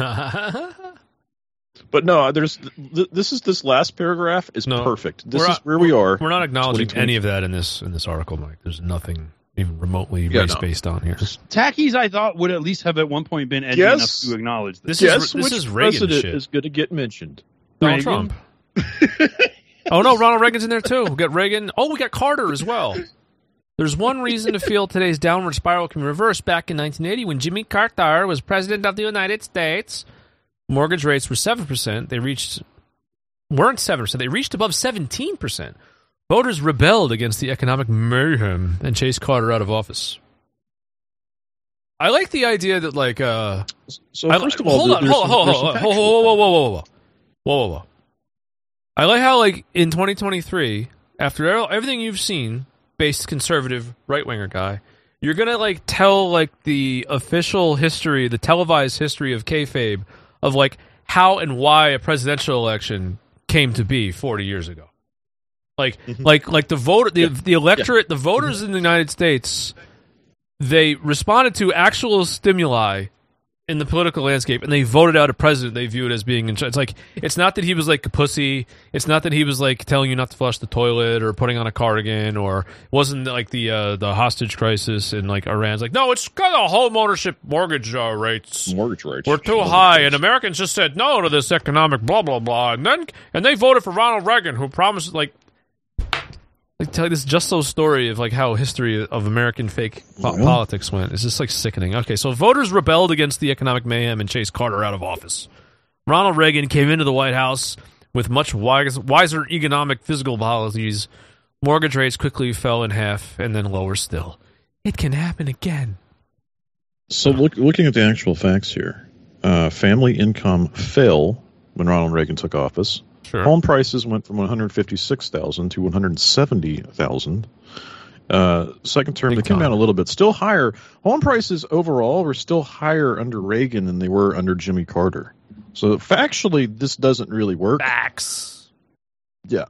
But no, there's th- this is this last paragraph is no, perfect. This is not, where we are. We're not acknowledging any of that in this in this article, Mike. There's nothing even remotely yeah, race no. based on here. Tackies, I thought, would at least have at one point been edgy yes. enough to acknowledge this. This yes, is this which is Reagan president shit. Is going to get mentioned? Donald Trump. Oh no, Ronald Reagan's in there too. We got Reagan. Oh, we got Carter as well. There's one reason to feel today's downward spiral can reverse. Back in nineteen eighty, when Jimmy Carter was president of the United States, mortgage rates were seven percent. They reached, weren't seven percent. They reached above seventeen percent. Voters rebelled against the economic mayhem and chased Carter out of office. I like the idea that, like, uh... So, first I, of all, hold on, hold on, hold on, hold on, hold on, whoa, whoa, whoa, whoa, whoa, whoa, whoa, whoa. I like how, like, in twenty twenty-three, after everything you've seen, based conservative right-winger guy, you're gonna, like, tell, like, the official history, the televised history of kayfabe, of, like, how and why a presidential election came to be forty years ago. Like, mm-hmm. like, like the voter, the, yeah. the electorate, yeah. the voters mm-hmm. in the United States, they responded to actual stimuli in the political landscape, and they voted out a president they viewed as being in charge. It's like, it's not that he was like a pussy. It's not that he was like telling you not to flush the toilet or putting on a cardigan, or it wasn't like the uh, the hostage crisis in like Iran's like, no, it's because of home ownership mortgage uh, rates. Mortgage rates were too mortgage high, rates. And Americans just said no to this economic blah blah blah, and then and they voted for Ronald Reagan, who promised like. Like, tell you this just so story of like how history of American fake po- yeah. politics went. It's just like sickening. Okay, so voters rebelled against the economic mayhem and chased Carter out of office. Ronald Reagan came into the White House with much wise, wiser economic fiscal policies. Mortgage rates quickly fell in half and then lower still. It can happen again. So look, looking at the actual facts here, uh, family income fell when Ronald Reagan took office. Sure. Home prices went from one hundred fifty-six thousand to one hundred seventy thousand. Uh, second term, Big they came time. down a little bit. Still higher. Home prices overall were still higher under Reagan than they were under Jimmy Carter. So factually, this doesn't really work. Facts. Yeah.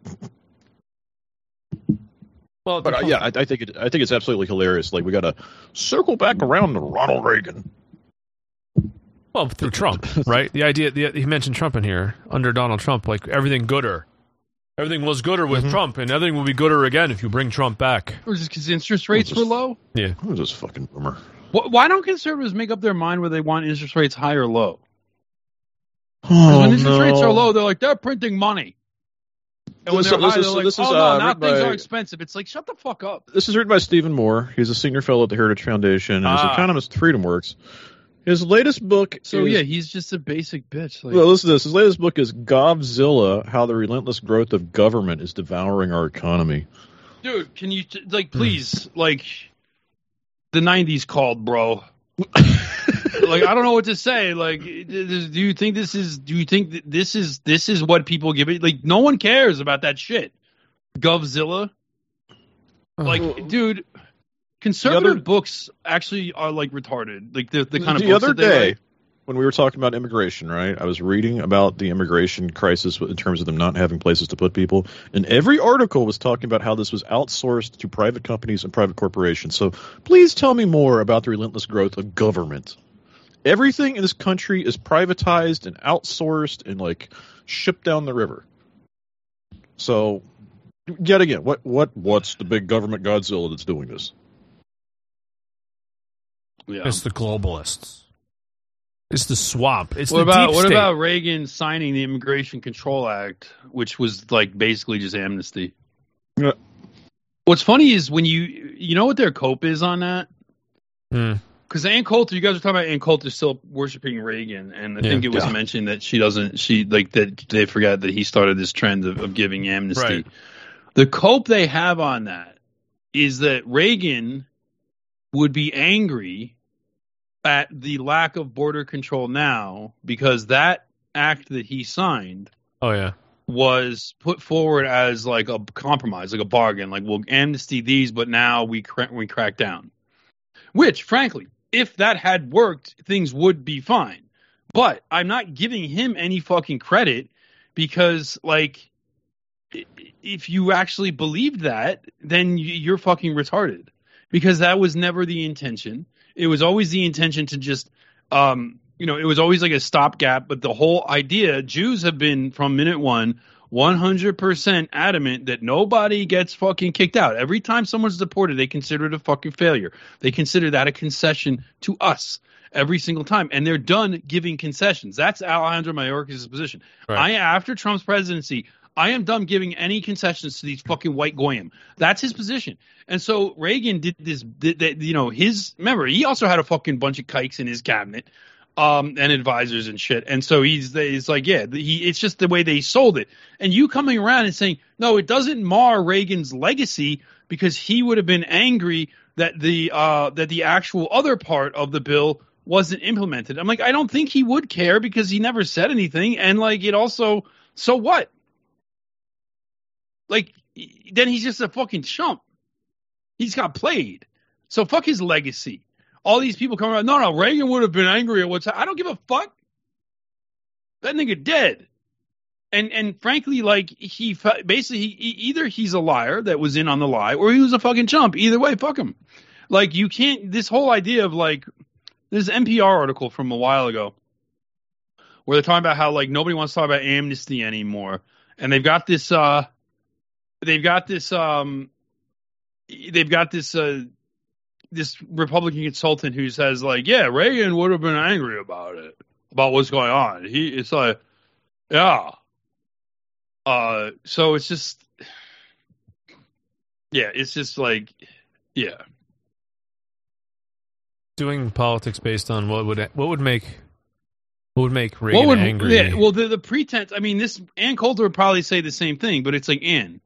Well, but uh, yeah, I, I think it. I think it's absolutely hilarious. Like, we got to circle back around to Ronald Reagan. Well, through Trump, right? The idea, the, he mentioned Trump in here. Under Donald Trump, like, everything gooder. Everything was gooder with mm-hmm. Trump, and everything will be gooder again if you bring Trump back. Or just because interest rates were low? Yeah. Who's this fucking boomer? Why don't conservatives make up their mind where they want interest rates high or low? Oh, when interest no. rates are low, they're like, they're printing money. And when this, they're this high, is, they're like, this oh, is, no, uh, now things by, are expensive. It's like, shut the fuck up. This is written by Stephen Moore. He's a senior fellow at the Heritage Foundation, and ah. he's economist at FreedomWorks. His latest book So, is, yeah, he's just a basic bitch. Like, well, listen to this. His latest book is Govzilla, How the Relentless Growth of Government is Devouring Our Economy. Dude, can you, like, please, like, the nineties called, bro. Like, I don't know what to say. Like, do you think this is, do you think that this is, this is what people give it? Like, no one cares about that shit. Govzilla. Like, dude... Conservative other, books actually are like retarded. Like the the kind of the books other that they day write. when we were talking about immigration, right? I was reading about the immigration crisis in terms of them not having places to put people, and every article was talking about how this was outsourced to private companies and private corporations. So please tell me more about the relentless growth of government. Everything in this country is privatized and outsourced and like shipped down the river. So, yet again, what what what's the big government Godzilla that's doing this? Yeah. It's the globalists. It's the swamp. It's what the about deep what state. about Reagan signing the Immigration Control Act, which was like basically just amnesty? Yeah. What's funny is when you you know what their cope is on that. Hmm. Because Ann Coulter, you guys were talking about Ann Coulter still worshiping Reagan, and I Yeah. think it was Yeah. mentioned that she doesn't, she like that they forgot that he started this trend of, of giving amnesty. Right. The cope they have on that is that Reagan would be angry at the lack of border control now because that act that he signed Oh yeah. was put forward as like a compromise, like a bargain, like we'll amnesty these, but now we cra- we crack down. Which, frankly, if that had worked, things would be fine. But I'm not giving him any fucking credit because, like, i- if you actually believed that, then y- you're fucking retarded. Because that was never the intention. It was always the intention to just, um, you know, it was always like a stopgap. But the whole idea, Jews have been from minute one, one hundred percent adamant that nobody gets fucking kicked out. Every time someone's deported, they consider it a fucking failure. They consider that a concession to us every single time. And they're done giving concessions. That's Alejandro Mayorkas' position. Right. I, after Trump's presidency, I am done giving any concessions to these fucking white goyim. That's his position. And so Reagan did this, did, did, you know, his, remember, he also had a fucking bunch of kikes in his cabinet. Um, and advisors and shit. And so he's, he's like, yeah, he, it's just the way they sold it. And you coming around and saying, no, it doesn't mar Reagan's legacy because he would have been angry that the, uh, that the actual other part of the bill wasn't implemented. I'm like, I don't think he would care because he never said anything. And like, it also, so what? Like, then he's just a fucking chump. He's got played. So fuck his legacy. All these people come around. No, no, Reagan would have been angry at what's. I don't give a fuck. That nigga dead. And and frankly, like he basically he, either he's a liar that was in on the lie, or he was a fucking chump. Either way, fuck him. Like you can't. This whole idea of like there's an N P R article from a while ago where they're talking about how like nobody wants to talk about amnesty anymore, and they've got this. uh They've got this. um They've got this. uh this Republican consultant who says like, yeah, Reagan would have been angry about it, about what's going on. He, it's like, yeah. Uh, so it's just, yeah, it's just like, yeah. Doing politics based on what would what would make what would make Reagan What would, angry. yeah, well, the, the pretense, I mean, this, Ann Coulter would probably say the same thing, but it's like, Ann,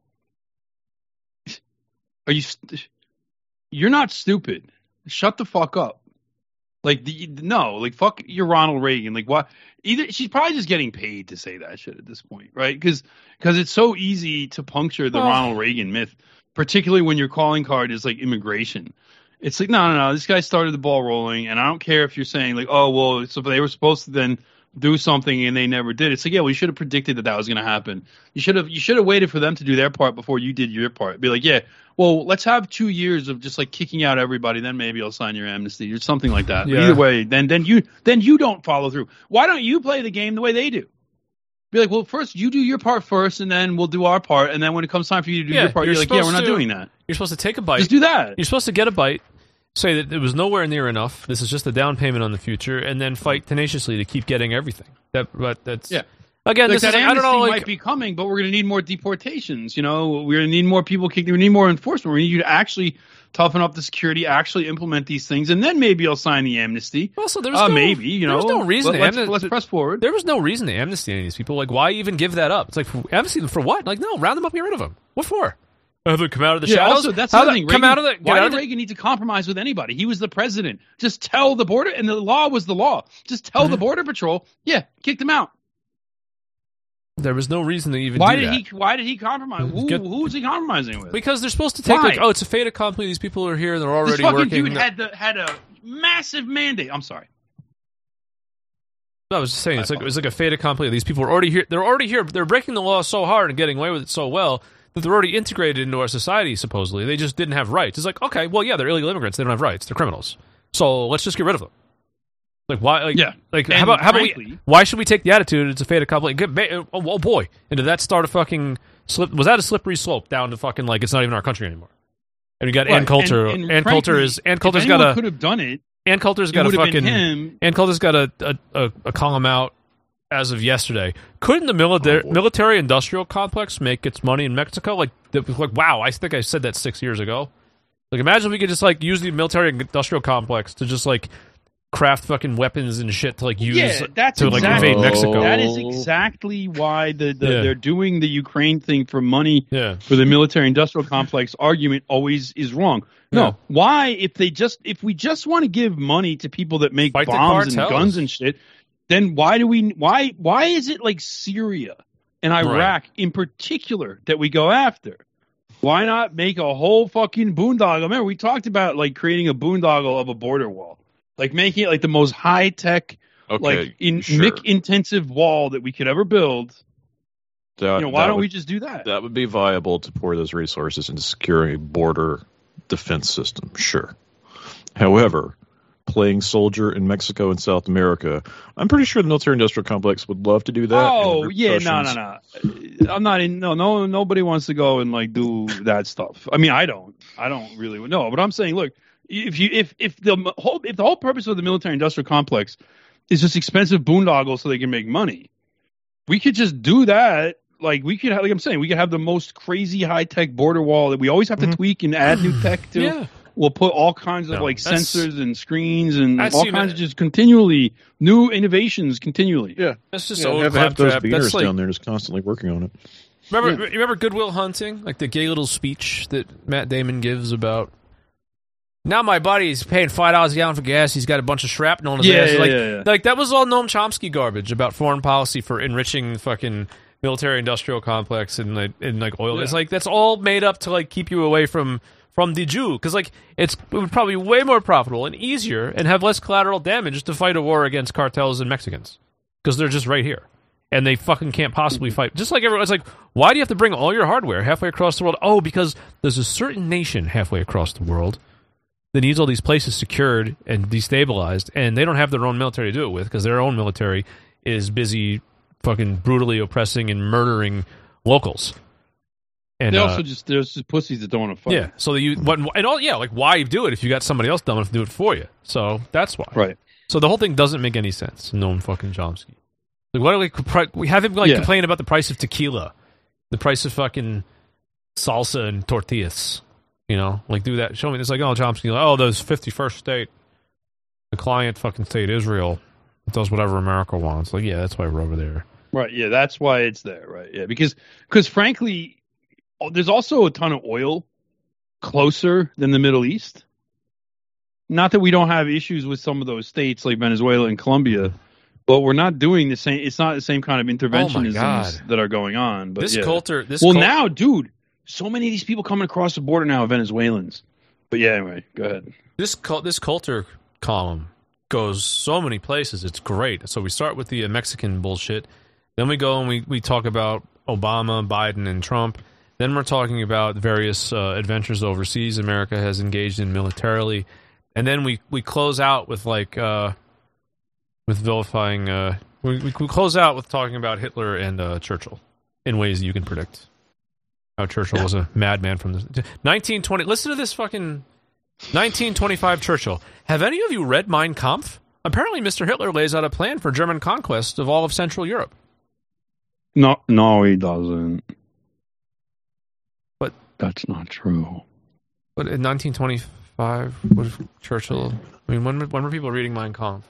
are you, st- you're not stupid. Shut the fuck up. Like, the, no, like, fuck your Ronald Reagan. Like, what? Either she's probably just getting paid to say that shit at this point, right? Because it's so easy to puncture the Oh. Ronald Reagan myth, particularly when your calling card is like immigration. It's like, no, no, no, this guy started the ball rolling, and I don't care if you're saying, like, oh, well, so they were supposed to then do something and they never did. It's like, yeah, well, you should have predicted that that was going to happen. You should have you should have waited for them to do their part before you did your part. Be like, yeah, well, let's have two years of just like kicking out everybody, then maybe I'll sign your amnesty or something like that. Yeah. But either way, then then you then you don't follow through. Why don't you play the game the way they do? Be like, well, first you do your part first, and then we'll do our part, and then when it comes time for you to do Yeah, your part, you're you're, like, yeah, we're not supposed to- doing that. You're supposed to take a bite. Just do that. You're supposed to get a bite, say that it was nowhere near enough. This is just a down payment on the future, and then fight tenaciously to keep getting everything. That, but that's Yeah. Again, Like this that is I amnesty don't know. Like, might be coming, but we're going to need more deportations. You know, we're going to need more people kicked. We need more enforcement. We need you to actually toughen up the security, actually implement these things, and then maybe I'll sign the amnesty. also, there's Uh, no, maybe you there know. was no reason Let, to let's, amnesty. let's press forward. There was no reason to amnesty any of these people. Like, why even give that up? It's like for, amnesty them for what? Like, no, round them up, get rid of them. What for? Have them come out of the Yeah, shadows. also that's How the the- thing. Come Reagan, out of the. Get why out did of the, Reagan need to compromise with anybody? He was the president. Just tell the border, and the law was the law. Just tell Mm-hmm. the border patrol, yeah, kick them out. There was no reason to even Why do did that. he? Why did he compromise? Who, Get- who was he compromising with? Because they're supposed to take Why? like, oh, it's a fait accompli. These people are here and they're This already fucking working. dude had the had a massive mandate. I'm sorry. I was just saying, it's like it's like a fait accompli. These people are already here. They're already here. But they're breaking the law so hard and getting away with it so well that they're already integrated into our society. Supposedly, they just didn't have rights. It's like, okay, well, yeah, they're illegal immigrants. They don't have rights. They're criminals. So let's just get rid of them. Like why? Like, yeah. Like and how about how frankly, about we? Why should we take the attitude it's a fait accompli? Get, oh, oh boy, and did that start a fucking slip? Was that a slippery slope down to fucking like it's not even our country anymore? And we got right. Ann Coulter. And, and Ann frankly, Coulter is Ann Coulter's if got a could have done it. Ann Coulter's got a fucking. Him. Ann Coulter's got a a, a a column out as of yesterday. Couldn't the military oh, military industrial complex make its money in Mexico? Like, like wow, I think I said that six years ago. Like, imagine we could just like use the military industrial complex to just like craft fucking weapons and shit to like use yeah, that's to like exactly, invade Mexico. That is exactly why the, the Yeah. they're doing the Ukraine thing for money Yeah. for the military industrial complex argument always is wrong. No, Yeah. why if they just if we just want to give money to people that make Fight the bombs and cartels. guns and shit, then why do we why why is it like Syria and Iraq Right. in particular that we go after? Why not make a whole fucking boondoggle? Remember, we talked about like creating a boondoggle of a border wall. Like making it like the most high tech, Okay, like in sure. M I C intensive wall that we could ever build. That, You know, why that don't would, we just do that? That would be viable to pour those resources into securing a border defense system. Sure. However, playing soldier in Mexico and South America, I'm pretty sure the military-industrial complex would love to do that. Oh and the yeah, no, repercussions- no, no. I'm not in. No, no, nobody wants to go and like do that stuff. I mean, I don't. I don't really know. But I'm saying, look, if you if if the whole if the whole purpose of the military-industrial complex is just expensive boondoggles so they can make money, we could just do that. Like we could, have, like I'm saying, we could have the most crazy high tech border wall that we always have to Mm-hmm. tweak and add new tech to. Yeah. We'll put all kinds of No, like that's- sensors and screens and I've all seen kinds it. of just continually new innovations continually. Yeah. That's just Yeah, old have, have those claptrap. beginners That's like, down there just constantly working on it. remember, you remember Goodwill Hunting, like the gay little speech that Matt Damon gives about. Now my buddy's paying five dollars a gallon for gas. He's got a bunch of shrapnel in his Yeah, ass. yeah, like, yeah, yeah. like that was all Noam Chomsky garbage about foreign policy for enriching the fucking military-industrial complex and like and like oil. Yeah. It's like that's all made up to like keep you away from from the Jew because like it's it would probably be way more profitable and easier and have less collateral damage to fight a war against cartels and Mexicans because they're just right here. And they fucking can't possibly fight. Just like everyone's like, why do you have to bring all your hardware halfway across the world? Oh, because there's a certain nation halfway across the world that needs all these places secured and destabilized, and they don't have their own military to do it with because their own military is busy fucking brutally oppressing and murdering locals. And They uh, also just there's just pussies that don't want to fight. yeah, so you what and all yeah, like why do it if you got somebody else dumb enough to do it for you? So that's why. Right. So the whole thing doesn't make any sense. No fucking Chomsky. Like, why do we pri- we have him like Yeah. complain about the price of tequila, the price of fucking salsa and tortillas? You know, like do that. Show me. It's like, oh, Chomsky. Like, oh, those fifty-first state, the client fucking state Israel does whatever America wants. Like, yeah, that's why we're over there. Right. Yeah, that's why it's there. Right. Yeah, because because frankly, there's also a ton of oil closer than the Middle East. Not that we don't have issues with some of those states like Venezuela and Colombia, but we're not doing the same. It's not the same kind of interventionisms God. that are going on. But This yeah. Coulter, this well, Coul- now, dude, so many of these people coming across the border now are Venezuelans. But yeah, anyway, go ahead. This Col- this Coulter column goes so many places. It's great. So we start with the uh, Mexican bullshit. Then we go and we, we talk about Obama, Biden, and Trump. Then we're talking about various uh, adventures overseas America has engaged in militarily. And then we, we close out with like uh, with vilifying. Uh, we, we close out with talking about Hitler and uh, Churchill in ways that you can predict. How Churchill was a madman from the nineteen twenty. Listen to this fucking nineteen twenty-five Churchill. Have any of you read Mein Kampf? Apparently, Mister Hitler lays out a plan for German conquest of all of Central Europe. No, no, he doesn't. But that's not true. But in nineteen twenty-five, was Churchill? I mean, when when were people reading Mein Kampf?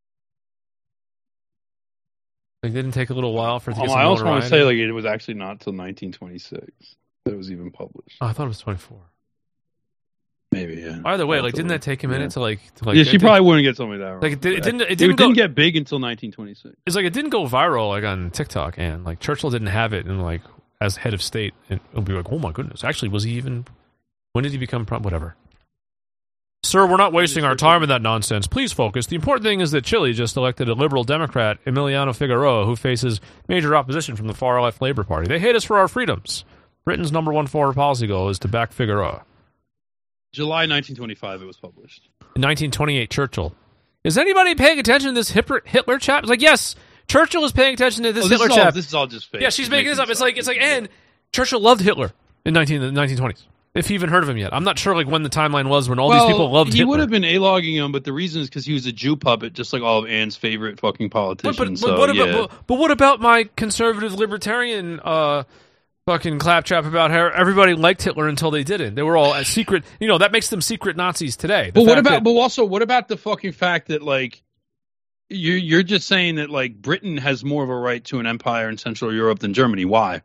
Like, didn't take a little while for it to get Um, some I also want to notoriety? say, like, it was actually not till nineteen twenty-six that it was even published. Oh, I thought it was twenty-four. Maybe, yeah. Either way, I'll like, have to didn't look. that take a minute Yeah. to like? To, like yeah, it she did- probably wouldn't get something that wrong. Like, it, did, it didn't. It It, didn't, go, didn't get big until nineteen twenty-six. It's like it didn't go viral like on TikTok, and like Churchill didn't have it, and like as head of state, and it'll be like, oh my goodness, actually, was he even? When did he become? Pro- whatever. Sir, we're not wasting our time with that nonsense. Please focus. The important thing is that Chile just elected a liberal Democrat, Emiliano Figueroa, who faces major opposition from the far-left Labor Party. They hate us for our freedoms. Britain's number one foreign policy goal is to back Figueroa. July nineteen twenty-five, it was published. In nineteen twenty-eight, Churchill. Is anybody paying attention to this Hitler, Hitler chap? It's like, yes, Churchill is paying attention to this oh, this Hitler is all, chap. This is all just fake. Yeah, she's making this up. It's like, it's like, and Churchill loved Hitler in nineteen, the nineteen twenties. If he even heard of him yet. I'm not sure like when the timeline was when all well, these people loved he Hitler. He would have been A-logging him, but the reason is because he was a Jew puppet, just like all of Anne's favorite fucking politicians. But, but, so, but, what, yeah. about, but, but what about my conservative libertarian uh, fucking claptrap about how everybody liked Hitler until they didn't? They were all a secret, you know, that makes them secret Nazis today. The but what about, that, but also, what about the fucking fact that, like, you're, you're just saying that, like, Britain has more of a right to an empire in Central Europe than Germany. Why?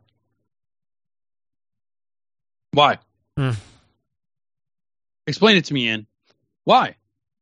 Why? Hmm. Explain it to me, Ann. Why?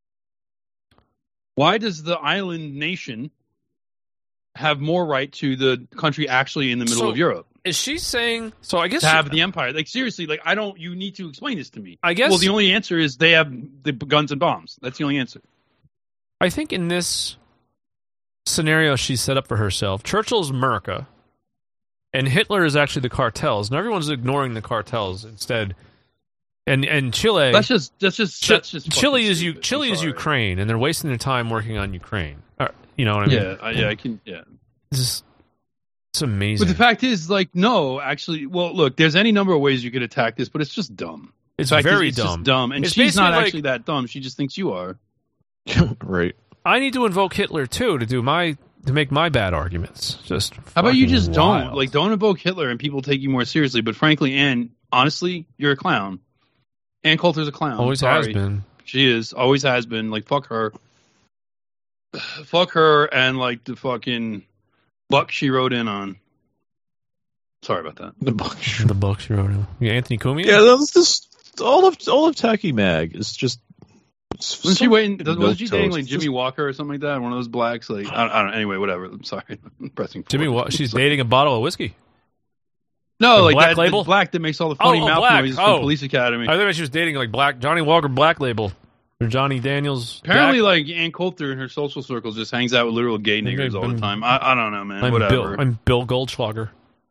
Why does the island nation have more right to the country actually in the middle so, of Europe? Is she saying... So I guess... To she, have the empire. Like, seriously, like, I don't... You need to explain this to me. I guess... Well, the only answer is they have the guns and bombs. That's the only answer. I think in this scenario she set up for herself, Churchill's America, and Hitler is actually the cartels, and everyone's ignoring the cartels instead... And and Chile, that's just that's just that's just Chile is you stupid. Chile is Ukraine, and they're wasting their time working on Ukraine. Uh, you know what I mean? Yeah, I, yeah, I can. Yeah, it's just, it's amazing. But the fact is, like, no, actually, well, look, there's any number of ways you could attack this, but it's just dumb. It's very is, it's dumb. Just dumb, and it's she's not like, actually that dumb. She just thinks you are. Right. I need to invoke Hitler too to do my to make my bad arguments. Just how about you just wild. don't like don't invoke Hitler and people take you more seriously. But frankly, Anne, honestly, you're a clown. Ann Coulter's a clown. Always Sorry. has been. She is. Always has been. Like, fuck her. Fuck her and, like, the fucking buck she rode in on. Sorry about that. The buck. The buck she rode in. Yeah, Anthony Cumia? Yeah, that was just... All of, all of Tacky Mag is just... Wasn't she waiting? Wasn't she dating, like, It's Jimmy just, Walker or something like that? One of those blacks? Like, I don't, I don't Anyway, whatever. I'm sorry. I'm pressing Jimmy forward. Wa- She's Sorry. dating a bottle of whiskey. No, The like Black that Label? the black that makes all the funny Oh, oh, mouth Black. noises Oh. from Police Academy. I think she was dating like Black Johnny Walker Black Label or Johnny Daniels. Apparently, Black. like, Ann Coulter in her social circles just hangs out with literal gay Okay, niggers all I'm- the time. I, I don't know, man. I'm Whatever. Bill, I'm Bill Goldschlager.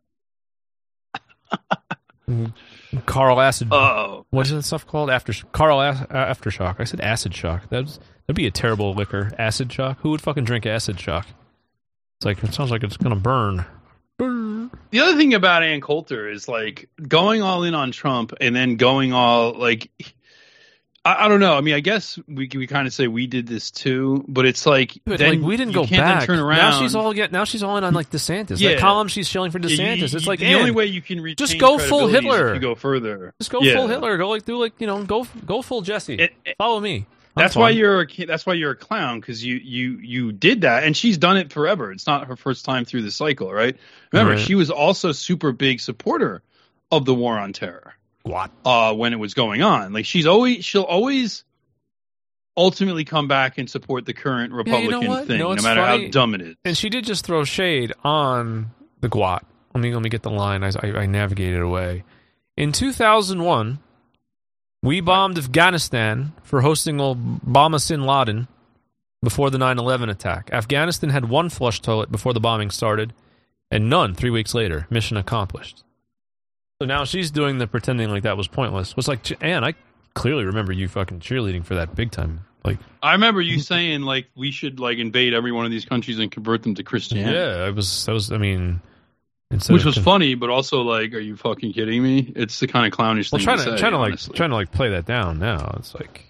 Carl Acid. Oh, What is that stuff called? After Carl A- Aftershock. I said Acid Shock. That's that'd be a terrible liquor. Acid Shock. Who would fucking drink Acid Shock? It's like it sounds like it's gonna burn. the other thing about Ann Coulter is, like, going all in on Trump and then going all, like, I, I don't know. I mean, I guess we we kind of say we did this too, but it's like, But then like we didn't you go can't then back. turn around. Now she's all get. Now she's all in on like DeSantis. Yeah. That column she's shilling for Yeah, you- DeSantis. you- it's like the Ann, only way you can retain just go full credibility is Hitler. if you go further. Just go Yeah. full Hitler. Go like do like you know go go full Jesse. It- it- Follow me. I'm That's why fine. you're a, ki- that's why you're a clown, because you you you did that, and she's done it forever. It's not her first time through the cycle, right? Remember, Right. she was also super big supporter of the war on terror. What? Uh, when it was going on, like she's always she'll always ultimately come back and support the current you know Republican what? thing, You know no what's matter funny? how dumb it is. And she did just throw shade on the G W A T. Let me let me get the line. I, I, I navigated away. In two thousand one, we bombed Afghanistan for hosting Obama Bin Laden before the nine eleven attack. Afghanistan had one flush toilet before the bombing started, and none three weeks later. Mission accomplished. So now she's doing the pretending like that was pointless. Was like, Ann, I clearly remember you fucking cheerleading for that big time. Like, I remember you saying, like, we should, like, invade every one of these countries and convert them to Christianity. yeah, I was. That was. I mean. Instead Which of was con- funny, but also, like, are you fucking kidding me? It's the kind of clownish Well, thing trying to to say, trying to like honestly. trying to like play that down now. It's like,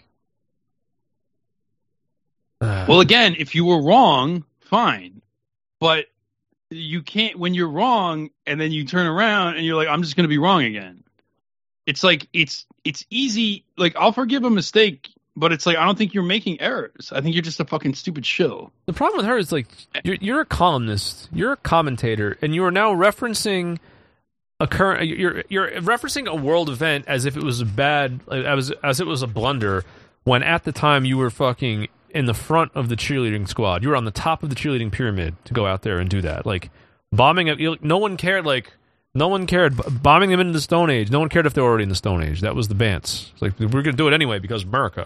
uh, Well, again, if you were wrong, fine. But you can't, when you're wrong and then you turn around and you're like, I'm just going to be wrong again. It's like, it's, it's easy. Like, I'll forgive a mistake, but it's like, I don't think you're making errors. I think you're just a fucking stupid shill. the problem with her is like you're you're a columnist, you're a commentator, and you are now referencing a current. You're you're referencing a world event as if it was a bad, as as it was a blunder. When at the time you were fucking in the front of the cheerleading squad, you were on the top of the cheerleading pyramid to go out there and do that. Like bombing, a, no one cared. Like. No one cared. B- bombing them into the Stone Age. No one cared if they were already in the Stone Age. That was the bants. It's like, we're going to do it anyway because America.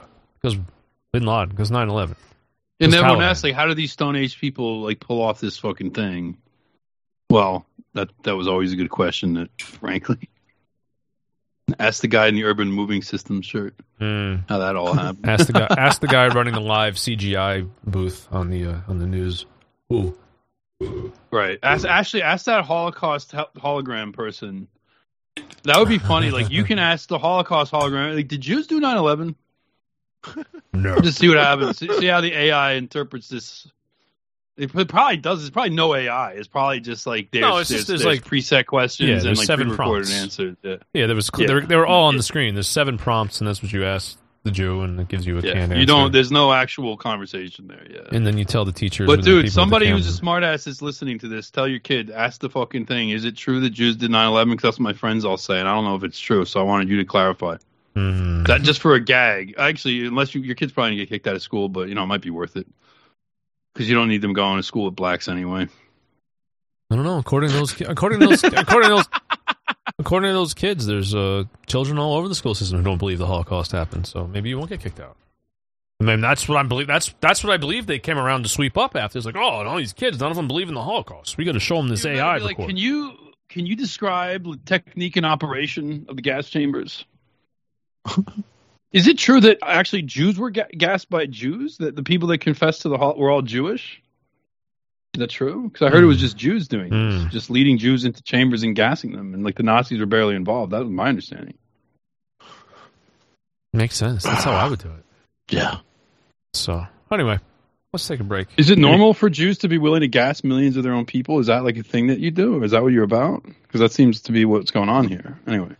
Because Bin Laden, because nine eleven. And everyone asks, like, how do these Stone Age people like pull off this fucking thing? Well, that that was always a good question. That, frankly, ask the guy in the Urban Moving System shirt mm. how that all happened. Ask the guy. Ask the guy running the live C G I booth on the uh, on the news. Ooh. Right. Ask, actually, ask that Holocaust hologram person. That would be funny. Like, you can ask the Holocaust hologram, like, did Jews do nine eleven? No. Just see what happens. See, see how the A I interprets this. It probably does. It's probably no A I. It's probably just like there's, no, it's there's, just, there's, there's like preset questions yeah, and like seven pre-recorded prompts. answers. Yeah, yeah there was yeah. They, were, they were all on the screen. There's seven prompts, and that's what you ask the Jew, and it gives you a yeah. canned You answer. don't. There's no actual conversation there. Yeah. And then you tell the teachers. But dude, the somebody who's a camera. smartass is listening to this. Tell your kid, ask the fucking thing. Is it true that Jews did nine eleven? Because that's what my friends all say, and I don't know if it's true. So I wanted you to clarify. Mm. That just for a gag. Actually, unless you, your kid's probably gonna get kicked out of school, but you know it might be worth it because you don't need them going to school with blacks anyway. I don't know. According to those, according to those, according to those, according to those kids, there's uh, children all over the school system who don't believe the Holocaust happened. So maybe you won't get kicked out. I mean, that's what I believe. That's that's what I believe they came around to sweep up after. It's like, oh, and all these kids, none of them believe in the Holocaust. We got to show them this You A I like, recording. can you can you describe the technique and operation of the gas chambers? Is it true that actually Jews were ga- gassed by Jews? That the people that confessed to the hol- were all Jewish? Is that true? Because I heard mm. it was just Jews doing this, mm. just leading Jews into chambers and gassing them, and like the Nazis were barely involved. That was my understanding. Makes sense. That's how I would do it. Yeah. So anyway, let's take a break. Is it normal for Jews to be willing to gas millions of their own people? Is that like a thing that you do? Is that what you're about? Because that seems to be what's going on here. Anyway.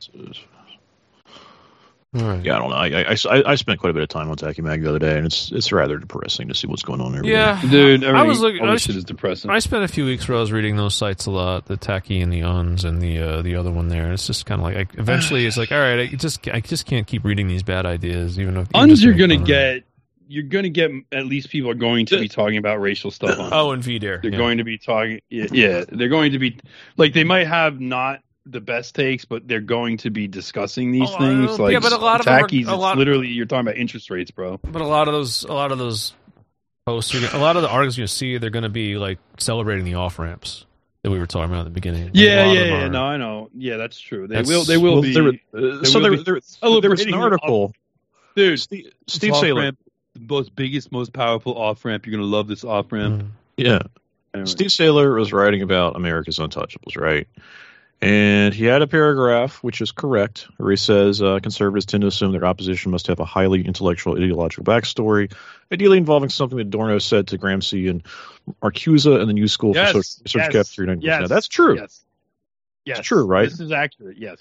All right. Yeah, I don't know. I, I, I spent quite a bit of time on Tacky Mag the other day, and it's it's rather depressing to see what's going on there. Yeah, dude. I was looking. All I, this shit is depressing. I spent a few weeks where I was reading those sites a lot, the Tacky and the Uns and the uh, the other one there. It's just kind of like I, eventually it's like, all right, I just I just can't keep reading these bad ideas, even if Uns you're gonna get. You're gonna get at least people are going to be talking about racial stuff on. Oh, and V D A R. They're yeah. going to be talking. Yeah, yeah, they're going to be like they might have not the best takes, but they're going to be discussing these oh, things. Like yeah, but a lot of them are, Tacky's, a lot, it's literally you're talking about interest rates, bro. But a lot of those, a lot of those posts, are gonna, a lot of the articles you see, they're going to be like celebrating the off ramps that we were talking about at the beginning. Yeah, yeah, yeah. Are, no, I know. Yeah, that's true. They will. They will well, be. There, uh, they so will there, be there, there was an article, dude. Steve, Steve Saylor, the most biggest, most powerful off ramp. You're gonna love this off ramp. Mm. Yeah, anyway. Steve Saylor was writing about America's Untouchables, right? And he had a paragraph, which is correct, where he says uh, conservatives tend to assume their opposition must have a highly intellectual, ideological backstory, ideally involving something that Adorno said to Gramsci and Marcuse and the New School yes, for Social Research yes, Cafeteria. Yes, now, that's true. Yes, yes, it's true, right? This is accurate. Yes.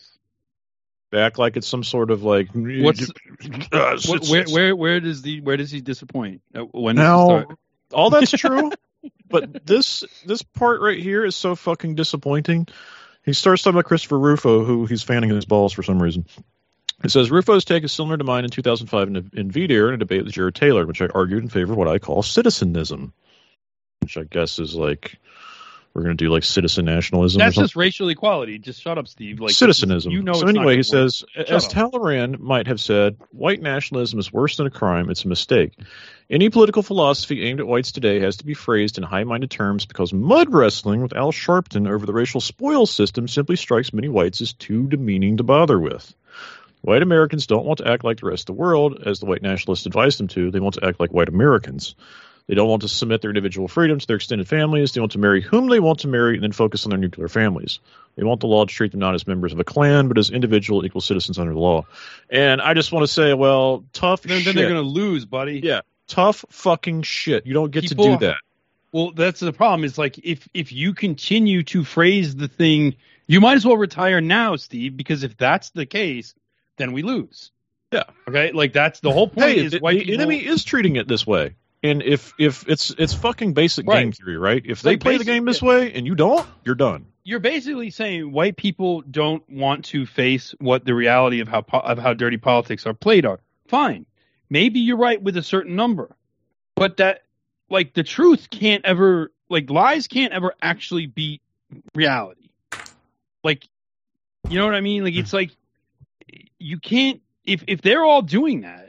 They act like it's some sort of like. What's uh, what, where where where does the where does he disappoint? When does now, he start? All that's true, but this this part right here is so fucking disappointing. He starts talking about Christopher Rufo, who he's fanning his balls for some reason. It says, Rufo's take is similar to mine in two thousand five in, in V D A R in a debate with Jared Taylor, which I argued in favor of what I call citizenism, which I guess is like, we're going to do like citizen nationalism. That's just racial equality. Just shut up, Steve. Like citizenism. You know. So it's anyway, he not says, Shut as up. Talleyrand might have said, white nationalism is worse than a crime. It's a mistake. Any political philosophy aimed at whites today has to be phrased in high-minded terms because mud wrestling with Al Sharpton over the racial spoils system simply strikes many whites as too demeaning to bother with. White Americans don't want to act like the rest of the world, as the white nationalists advise them to. They want to act like white Americans. They don't want to submit their individual freedom to their extended families. They want to marry whom they want to marry and then focus on their nuclear families. They want the law to treat them not as members of a clan, but as individual equal citizens under the law. And I just want to say, well, tough then, shit. Then they're going to lose, buddy. Yeah, tough fucking shit. You don't get People, to do that. Well, that's the problem. It's like if if you continue to phrase the thing, you might as well retire now, Steve, because if that's the case, then we lose. Yeah. Okay? Like, that's the whole point. Hey, is the, white the people, enemy is treating it this way. And if if it's it's fucking basic right. game theory, right? If they like play basic, the game this way and you don't, you're done. You're basically saying white people don't want to face what the reality of how of how dirty politics are played are. Fine. Maybe you're right with a certain number. But that, like, the truth can't ever, like, lies can't ever actually beat reality. Like, you know what I mean? Like, it's like, you can't, if if they're all doing that,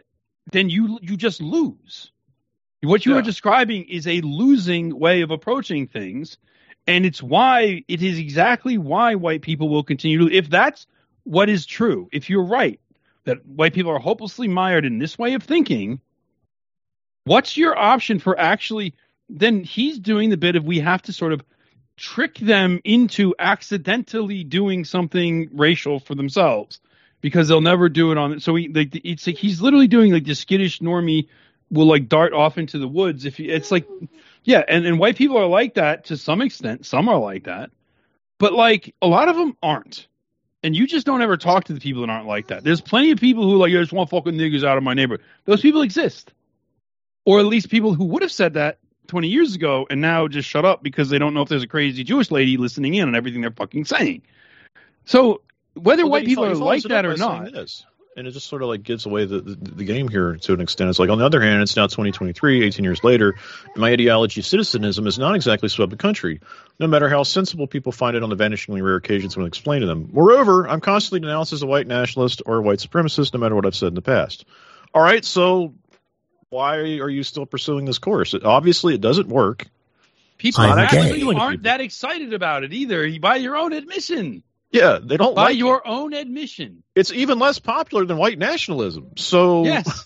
then you you just lose. What you Yeah. are describing is a losing way of approaching things, and it's why it is exactly why white people will continue to. If that's what is true, if you're right that white people are hopelessly mired in this way of thinking, what's your option for actually? Then he's doing the bit of we have to sort of trick them into accidentally doing something racial for themselves because they'll never do it on it. So he, like, it's like he's literally doing like the skittish normie will like dart off into the woods. If he, it's like, yeah, and, and white people are like that to some extent. Some are like that, but like a lot of them aren't. And you just don't ever talk to the people that aren't like that. There's plenty of people who like, I just want fucking niggas out of my neighborhood. Those people exist, or at least people who would have said that twenty years ago and now just shut up because they don't know if there's a crazy Jewish lady listening in on everything they're fucking saying. So whether Well, white he people fo- are he like follows it that up or by saying not. this. And it just sort of like gives away the, the, the game here to an extent. It's like, on the other hand, it's now twenty twenty-three, eighteen years later, and my ideology of citizenism has not exactly swept the country, no matter how sensible people find it on the vanishingly rare occasions when I explain to them. Moreover, I'm constantly denounced as a white nationalist or a white supremacist, no matter what I've said in the past. All right, so why are you still pursuing this course? It, obviously, it doesn't work. People I'm actually gay. aren't that excited about it either, by your own admission. Yeah, they don't By like your it. own admission. It's even less popular than white nationalism. So Yes.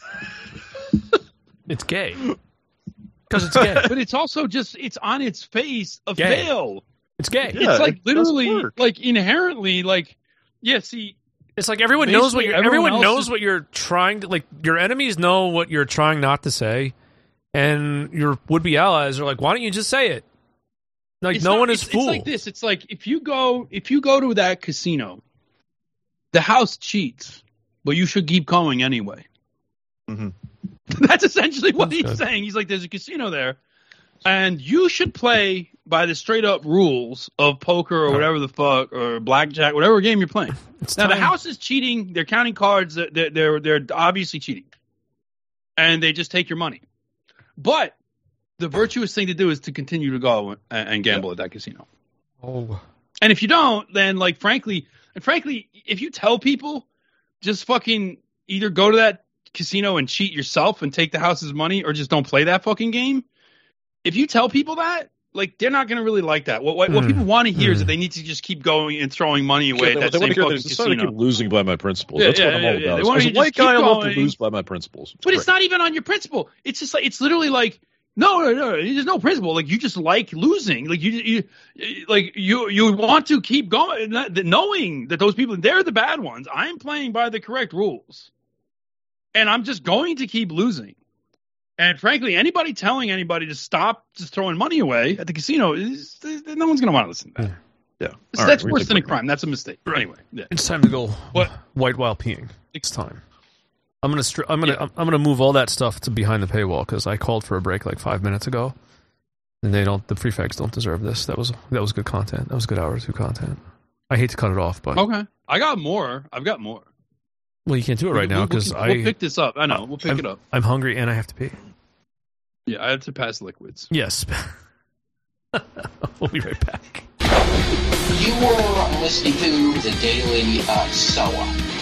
It's gay. Because it's gay. But it's also just, it's on its face a Gay. fail. It's gay. Yeah, it's like it doesn't literally, work. like inherently, like, yeah, see, It's like everyone knows what Basically, you're, everyone everyone else knows is- what you're trying to, like, your enemies know what you're trying not to say, and your would-be allies are like, why don't you just say it? Like, It's no not- one is it's, fooled. It's like this. It's like if you go if you go to that casino, the house cheats, but you should keep going anyway. Mhm. That's essentially what That's he's good. saying. He's like, there's a casino there, and you should play by the straight up rules of poker or whatever the fuck or blackjack, whatever game you're playing. It's Now the time. house is cheating. They're counting cards. They're they're they're obviously cheating, and they just take your money. But the virtuous thing to do is to continue to go and, and gamble at that casino. Oh. And if you don't, then like frankly, and frankly, if you tell people just fucking either go to that casino and cheat yourself and take the house's money, or just don't play that fucking game. If you tell people that, like, they're not going to really like that. What what, what Mm. people want to hear is Mm. that they need to just keep going and throwing money away Yeah, at they, that they same want to hear fucking that it's decided to casino. keep losing by my principles. Yeah, That's what yeah, I'm yeah, all yeah. about. They As want as you a to white just keep guy, I love to going. lose by my principles. It's But it's great. not even on your principle. It's just like it's literally like no, no, no. There's no principle. Like you just like losing. Like you, you, like you, you want to keep going, not- knowing that those people they're the bad ones. I'm playing by the correct rules, and I'm just going to keep losing. And frankly, anybody telling anybody to stop just throwing money away at the casino is no one's going to want to listen to that. Yeah. That's, All right, that's we're worse gonna than a take break. crime. That's a mistake. Anyway, yeah. It's time to go What? white while peeing. It's time. I'm gonna str- I'm gonna I'm, I'm gonna move all that stuff to behind the paywall because I called for a break like five minutes ago, and they don't. The free fags don't deserve this. That was that was good content. That was good hour two content. I hate to cut it off, but Okay, I got more. I've got more. well, you can't do it right We'll- now we'll- because we'll, I we'll pick this up. I know. We'll pick I'm, it up. I'm hungry and I have to pee. Yeah, I have to pass liquids. Yes. We'll be right back. You were listening to the Daily uh, S O A.